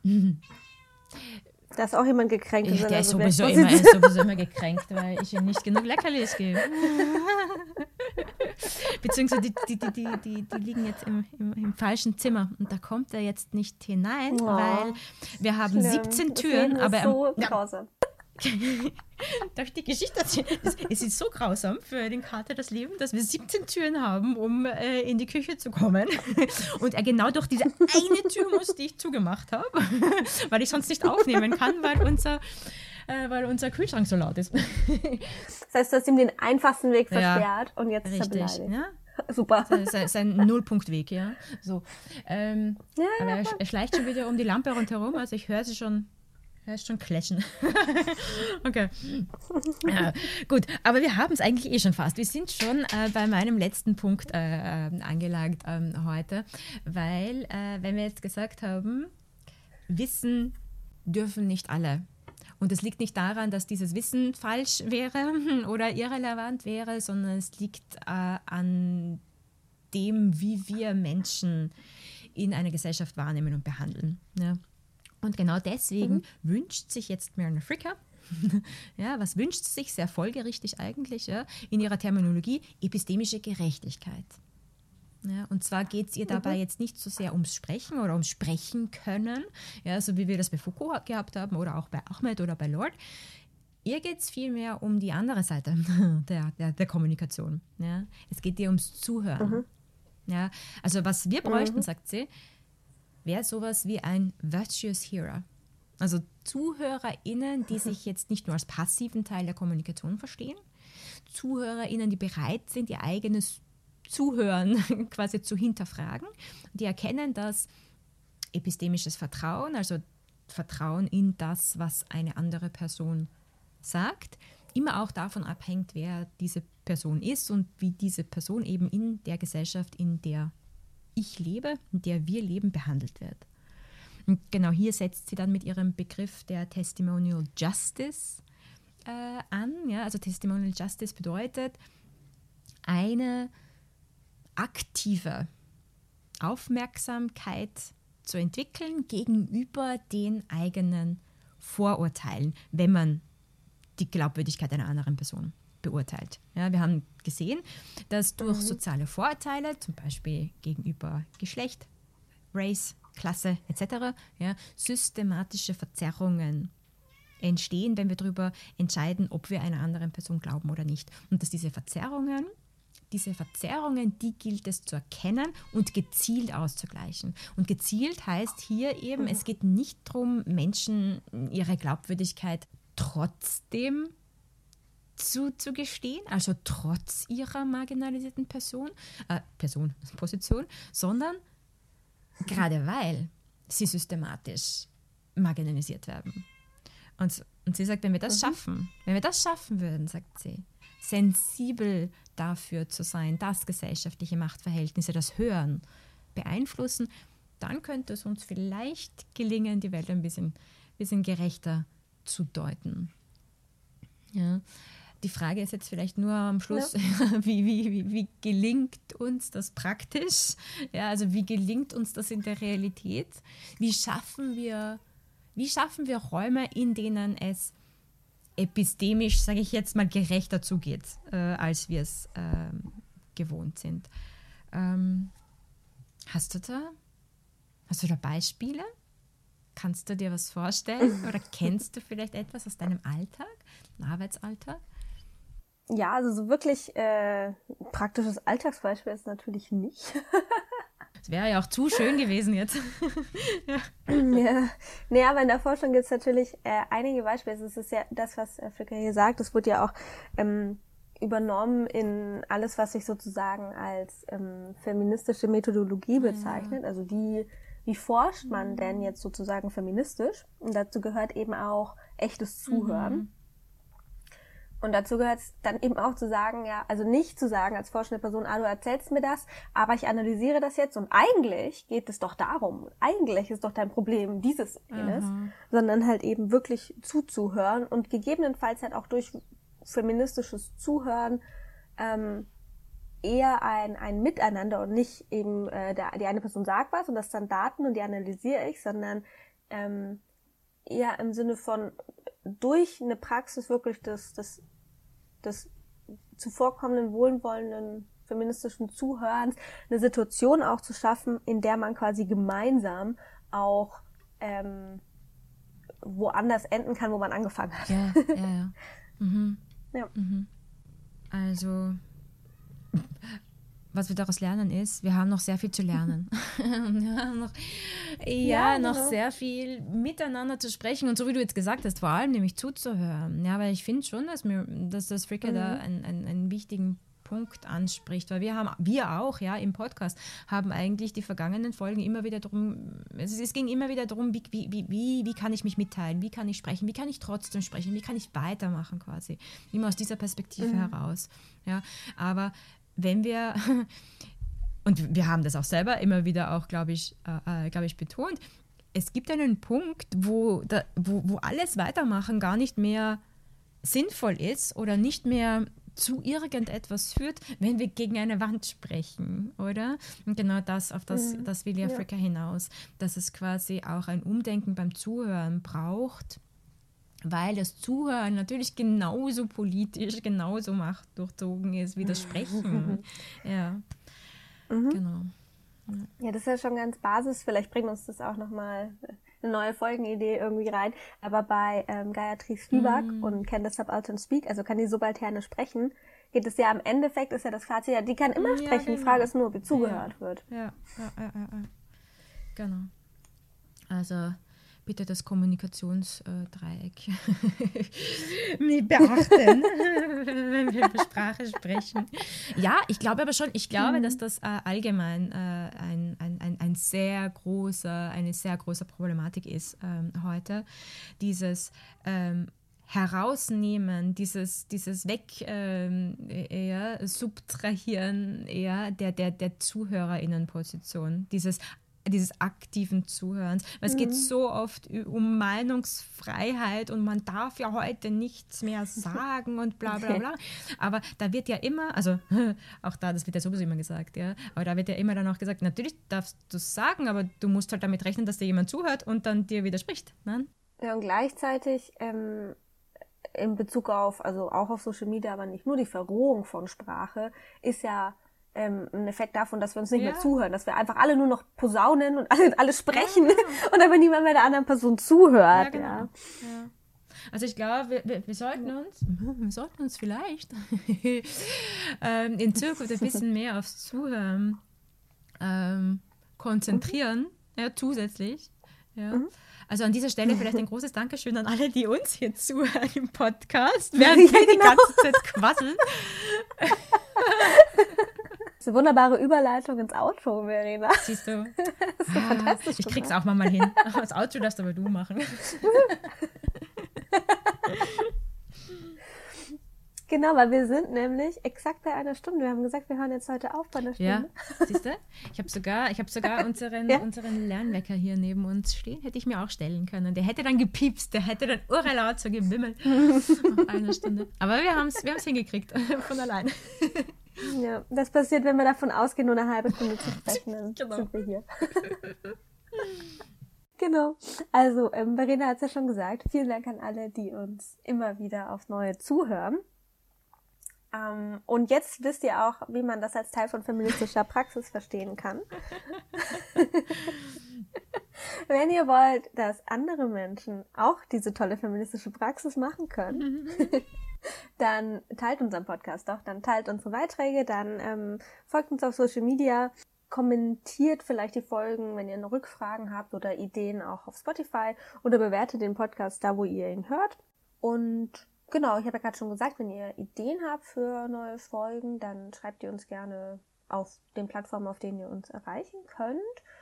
da ist auch jemand gekränkt. Ich, der ist sowieso, immer, er ist sowieso immer gekränkt, weil ich ihm nicht genug Leckerlis gebe. Beziehungsweise die, die, die, die, die, die liegen jetzt im, im, im falschen Zimmer und da kommt er jetzt nicht hinein, oh, weil wir haben schlimm. siebzehn Türen. Das aber so ja, grausam. Darf ich die Geschichte erzählen? Es, es ist so grausam für den Kater das Leben, dass wir siebzehn Türen haben, um äh, in die Küche zu kommen. Und er genau durch diese eine Tür muss, die ich zugemacht habe, weil ich sonst nicht aufnehmen kann, weil unser, äh, weil unser Kühlschrank so laut ist. Das heißt, du hast ihm den einfachsten Weg versperrt ja, und jetzt ist er beleidigt. Ja? Super. Sein, sein Nullpunktweg, ja. So. Ähm, ja, aber er, er schleicht schon wieder um die Lampe rundherum, also ich höre sie schon. Er ist schon clashen. Okay. Ja, gut, aber wir haben es eigentlich eh schon fast. Wir sind schon äh, bei meinem letzten Punkt äh, äh, angelangt äh, heute, weil, äh, wenn wir jetzt gesagt haben, Wissen dürfen nicht alle. Und es liegt nicht daran, dass dieses Wissen falsch wäre oder irrelevant wäre, sondern es liegt äh, an dem, wie wir Menschen in einer Gesellschaft wahrnehmen und behandeln. Ja. Und genau deswegen mhm. wünscht sich jetzt Myrna Fricker Ja, was wünscht sie sich? Sehr folgerichtig eigentlich, ja, in ihrer Terminologie, epistemische Gerechtigkeit. Ja, und zwar geht es ihr dabei jetzt nicht so sehr ums Sprechen oder ums Sprechen können, ja, so wie wir das bei Foucault gehabt haben oder auch bei Ahmed oder bei Lord. Ihr geht es vielmehr um die andere Seite der, der, der Kommunikation. Ja. Es geht ihr ums Zuhören. Mhm. Ja, also was wir bräuchten, mhm. sagt sie, wäre sowas wie ein virtuous hearer. Also ZuhörerInnen, die sich jetzt nicht nur als passiven Teil der Kommunikation verstehen, ZuhörerInnen, die bereit sind, ihr eigenes Zuhören quasi zu hinterfragen, die erkennen, dass epistemisches Vertrauen, also Vertrauen in das, was eine andere Person sagt, immer auch davon abhängt, wer diese Person ist und wie diese Person eben in der Gesellschaft, in der ich lebe, in der wir leben, behandelt wird. Und genau hier setzt sie dann mit ihrem Begriff der Testimonial Justice äh, an. Ja? Also Testimonial Justice bedeutet eine aktive Aufmerksamkeit zu entwickeln gegenüber den eigenen Vorurteilen, wenn man die Glaubwürdigkeit einer anderen Person beurteilt. Ja, wir haben gesehen, dass durch mhm. soziale Vorurteile, zum Beispiel gegenüber Geschlecht, Race, Klasse et cetera, ja, systematische Verzerrungen entstehen, wenn wir darüber entscheiden, ob wir einer anderen Person glauben oder nicht. Und dass diese Verzerrungen, diese Verzerrungen, die gilt es zu erkennen und gezielt auszugleichen. Und gezielt heißt hier eben, mhm. es geht nicht darum, Menschen ihre Glaubwürdigkeit trotzdem zuzugestehen, also trotz ihrer marginalisierten Person, äh, Person, Position, sondern gerade weil sie systematisch marginalisiert werden. Und, und sie sagt, wenn wir das mhm. schaffen, wenn wir das schaffen würden, sagt sie, sensibel dafür zu sein, dass gesellschaftliche Machtverhältnisse das Hören beeinflussen, dann könnte es uns vielleicht gelingen, die Welt ein bisschen, bisschen gerechter zu deuten. Ja. Die Frage ist jetzt vielleicht nur am Schluss, ja. wie, wie, wie, wie gelingt uns das praktisch? Ja, also wie gelingt uns das in der Realität? Wie schaffen wir, wie schaffen wir Räume, in denen es epistemisch, sage ich jetzt mal, gerechter zugeht, äh, als wir es ähm, gewohnt sind? Ähm, hast du da, hast du da Beispiele? Kannst du dir was vorstellen? Oder kennst du vielleicht etwas aus deinem Alltag, Arbeitsalltag? Ja, also so wirklich äh, praktisches Alltagsbeispiel ist natürlich nicht. Das wäre ja auch zu schön gewesen jetzt. ja. ja. Nee, aber in der Forschung gibt es natürlich äh, einige Beispiele. Es ist ja das, was Fricke hier sagt. Das wurde ja auch ähm, übernommen in alles, was sich sozusagen als ähm, feministische Methodologie bezeichnet. Ja. Also wie, wie forscht man denn jetzt sozusagen feministisch? Und dazu gehört eben auch echtes Zuhören. Mhm. Und dazu gehört es dann eben auch zu sagen, ja, also nicht zu sagen als forschende Person, ah, du erzählst mir das, aber ich analysiere das jetzt und eigentlich geht es doch darum, eigentlich ist doch dein Problem dieses, jenes, mhm. sondern halt eben wirklich zuzuhören und gegebenenfalls halt auch durch feministisches Zuhören ähm, eher ein, ein Miteinander und nicht eben äh, der, die eine Person sagt was und das dann Daten und die analysiere ich, sondern ähm, eher im Sinne von durch eine Praxis wirklich des, des, des zuvorkommenden, wohlwollenden, feministischen Zuhörens eine Situation auch zu schaffen, in der man quasi gemeinsam auch ähm, woanders enden kann, wo man angefangen hat. Ja, ja, ja. Mhm. ja. Mhm. Also was wir daraus lernen ist, wir haben noch sehr viel zu lernen. wir haben noch, ja, ja noch genau. sehr viel miteinander zu sprechen und so wie du jetzt gesagt hast, vor allem nämlich zuzuhören. Ja, weil ich finde schon, dass, mir, dass das Fricke mhm. da einen, einen, einen wichtigen Punkt anspricht, weil wir haben, wir auch, ja, im Podcast haben eigentlich die vergangenen Folgen immer wieder darum, es, es ging immer wieder darum, wie, wie, wie, wie kann ich mich mitteilen, wie kann ich sprechen, wie kann ich trotzdem sprechen, wie kann ich weitermachen quasi. Immer aus dieser Perspektive mhm. heraus. Ja, aber wenn wir, und wir haben das auch selber immer wieder auch, glaube ich, äh, glaube ich, betont, es gibt einen Punkt, wo, da, wo, wo alles Weitermachen gar nicht mehr sinnvoll ist oder nicht mehr zu irgendetwas führt, wenn wir gegen eine Wand sprechen, oder? Und genau das, auf das, mhm. das will ja Fricke hinaus, dass es quasi auch ein Umdenken beim Zuhören braucht, weil das Zuhören natürlich genauso politisch, genauso machtdurchzogen ist wie das Sprechen. Ja, Mhm. genau. Ja, das ist ja schon ganz Basis. Vielleicht bringt uns das auch nochmal eine neue Folgenidee irgendwie rein. Aber bei ähm, Gayatri Spivak Mm. und Can the Subaltern Speak, also kann die Subalterne sprechen, geht es ja am Endeffekt, ist ja das Fazit, ja, die kann immer Ja, sprechen. Die genau. Frage ist nur, wie zugehört Ja. wird. Ja, ja, ja, ja, ja. Genau. Also bitte das Kommunikationsdreieck mit beachten, wenn wir über Sprache sprechen. Ja, ich glaube aber schon, ich glaube, Mhm. dass das äh, allgemein äh, ein, ein, ein, ein sehr großer, eine sehr große Problematik ist ähm, heute. Dieses ähm, Herausnehmen, dieses, dieses Weg, ähm, eher subtrahieren eher der, der, der ZuhörerInnenposition, dieses dieses aktiven Zuhörens. Weil es geht Mhm. so oft ü- um Meinungsfreiheit und man darf ja heute nichts mehr sagen und bla bla bla. Aber da wird ja immer, also auch da, das wird ja sowieso immer gesagt, ja, aber da wird ja immer dann auch gesagt, natürlich darfst du es sagen, aber du musst halt damit rechnen, dass dir jemand zuhört und dann dir widerspricht. Ne? Ja, und gleichzeitig ähm, in Bezug auf, also auch auf Social Media, aber nicht nur die Verrohung von Sprache, ist ja ähm, ein Effekt davon, dass wir uns nicht Ja. mehr zuhören, dass wir einfach alle nur noch posaunen und alle, alle sprechen Ja, genau. und aber niemand mehr der anderen Person zuhört. Ja, Ja, genau. Ja. Also ich glaube, wir, wir, wir sollten uns, wir sollten uns vielleicht ähm, in Zukunft ein bisschen mehr aufs Zuhören ähm, konzentrieren, ja, zusätzlich. Ja. Mhm. Also an dieser Stelle vielleicht ein großes Dankeschön an alle, die uns hier zuhören im Podcast, während Ja, wir die genau. ganze Zeit quasseln. Das ist eine wunderbare Überleitung ins Outro, Verena. Siehst du? Das ist so Ah, fantastisch. ich krieg's gemacht. auch mal hin. Das Outro darfst aber du machen. Genau, weil wir sind nämlich exakt bei einer Stunde. Wir haben gesagt, wir hören jetzt heute auf bei einer Ja, Stunde. siehst du? Ich habe sogar, ich hab sogar unseren, Ja. unseren Lernwecker hier neben uns stehen. Hätte ich mir auch stellen können. Der hätte dann gepiepst, der hätte dann urlaut so gebimmelt. Nach einer Stunde. Aber wir haben es wir haben's hingekriegt, von allein. Ja, das passiert, wenn wir davon ausgehen, nur eine halbe Stunde zu sprechen, dann Genau. sind wir hier. Genau. Also, ähm, Verena hat es ja schon gesagt. Vielen Dank an alle, die uns immer wieder aufs Neue zuhören. Ähm, und jetzt wisst ihr auch, wie man das als Teil von feministischer Praxis verstehen kann. Wenn ihr wollt, dass andere Menschen auch diese tolle feministische Praxis machen können, dann teilt unseren Podcast doch, dann teilt unsere Beiträge, dann ähm, folgt uns auf Social Media, kommentiert vielleicht die Folgen, wenn ihr noch Rückfragen habt oder Ideen auch auf Spotify oder bewertet den Podcast da, wo ihr ihn hört. Und genau, ich habe ja gerade schon gesagt, wenn ihr Ideen habt für neue Folgen, dann schreibt ihr uns gerne auf den Plattformen, auf denen ihr uns erreichen könnt.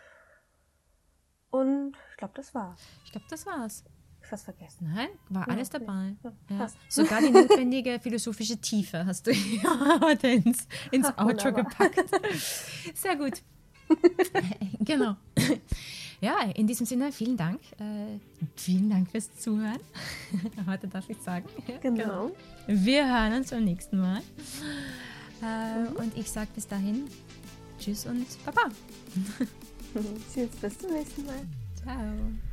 Und ich glaube, das war's. Ich glaube, das war's. Ich was vergessen. Nein, war Ja, alles dabei. ja, Ja. passt. Sogar die notwendige philosophische Tiefe hast du hier heute ins, ins Ach, Outro wunderbar. gepackt. Sehr gut. Genau. Ja, in diesem Sinne, vielen Dank. Äh, vielen Dank fürs Zuhören. Heute darf ich sagen. Genau. Wir hören uns beim nächsten Mal. Äh, und ich sage bis dahin Tschüss und Baba. Tschüss, bis zum nächsten Mal. Ciao.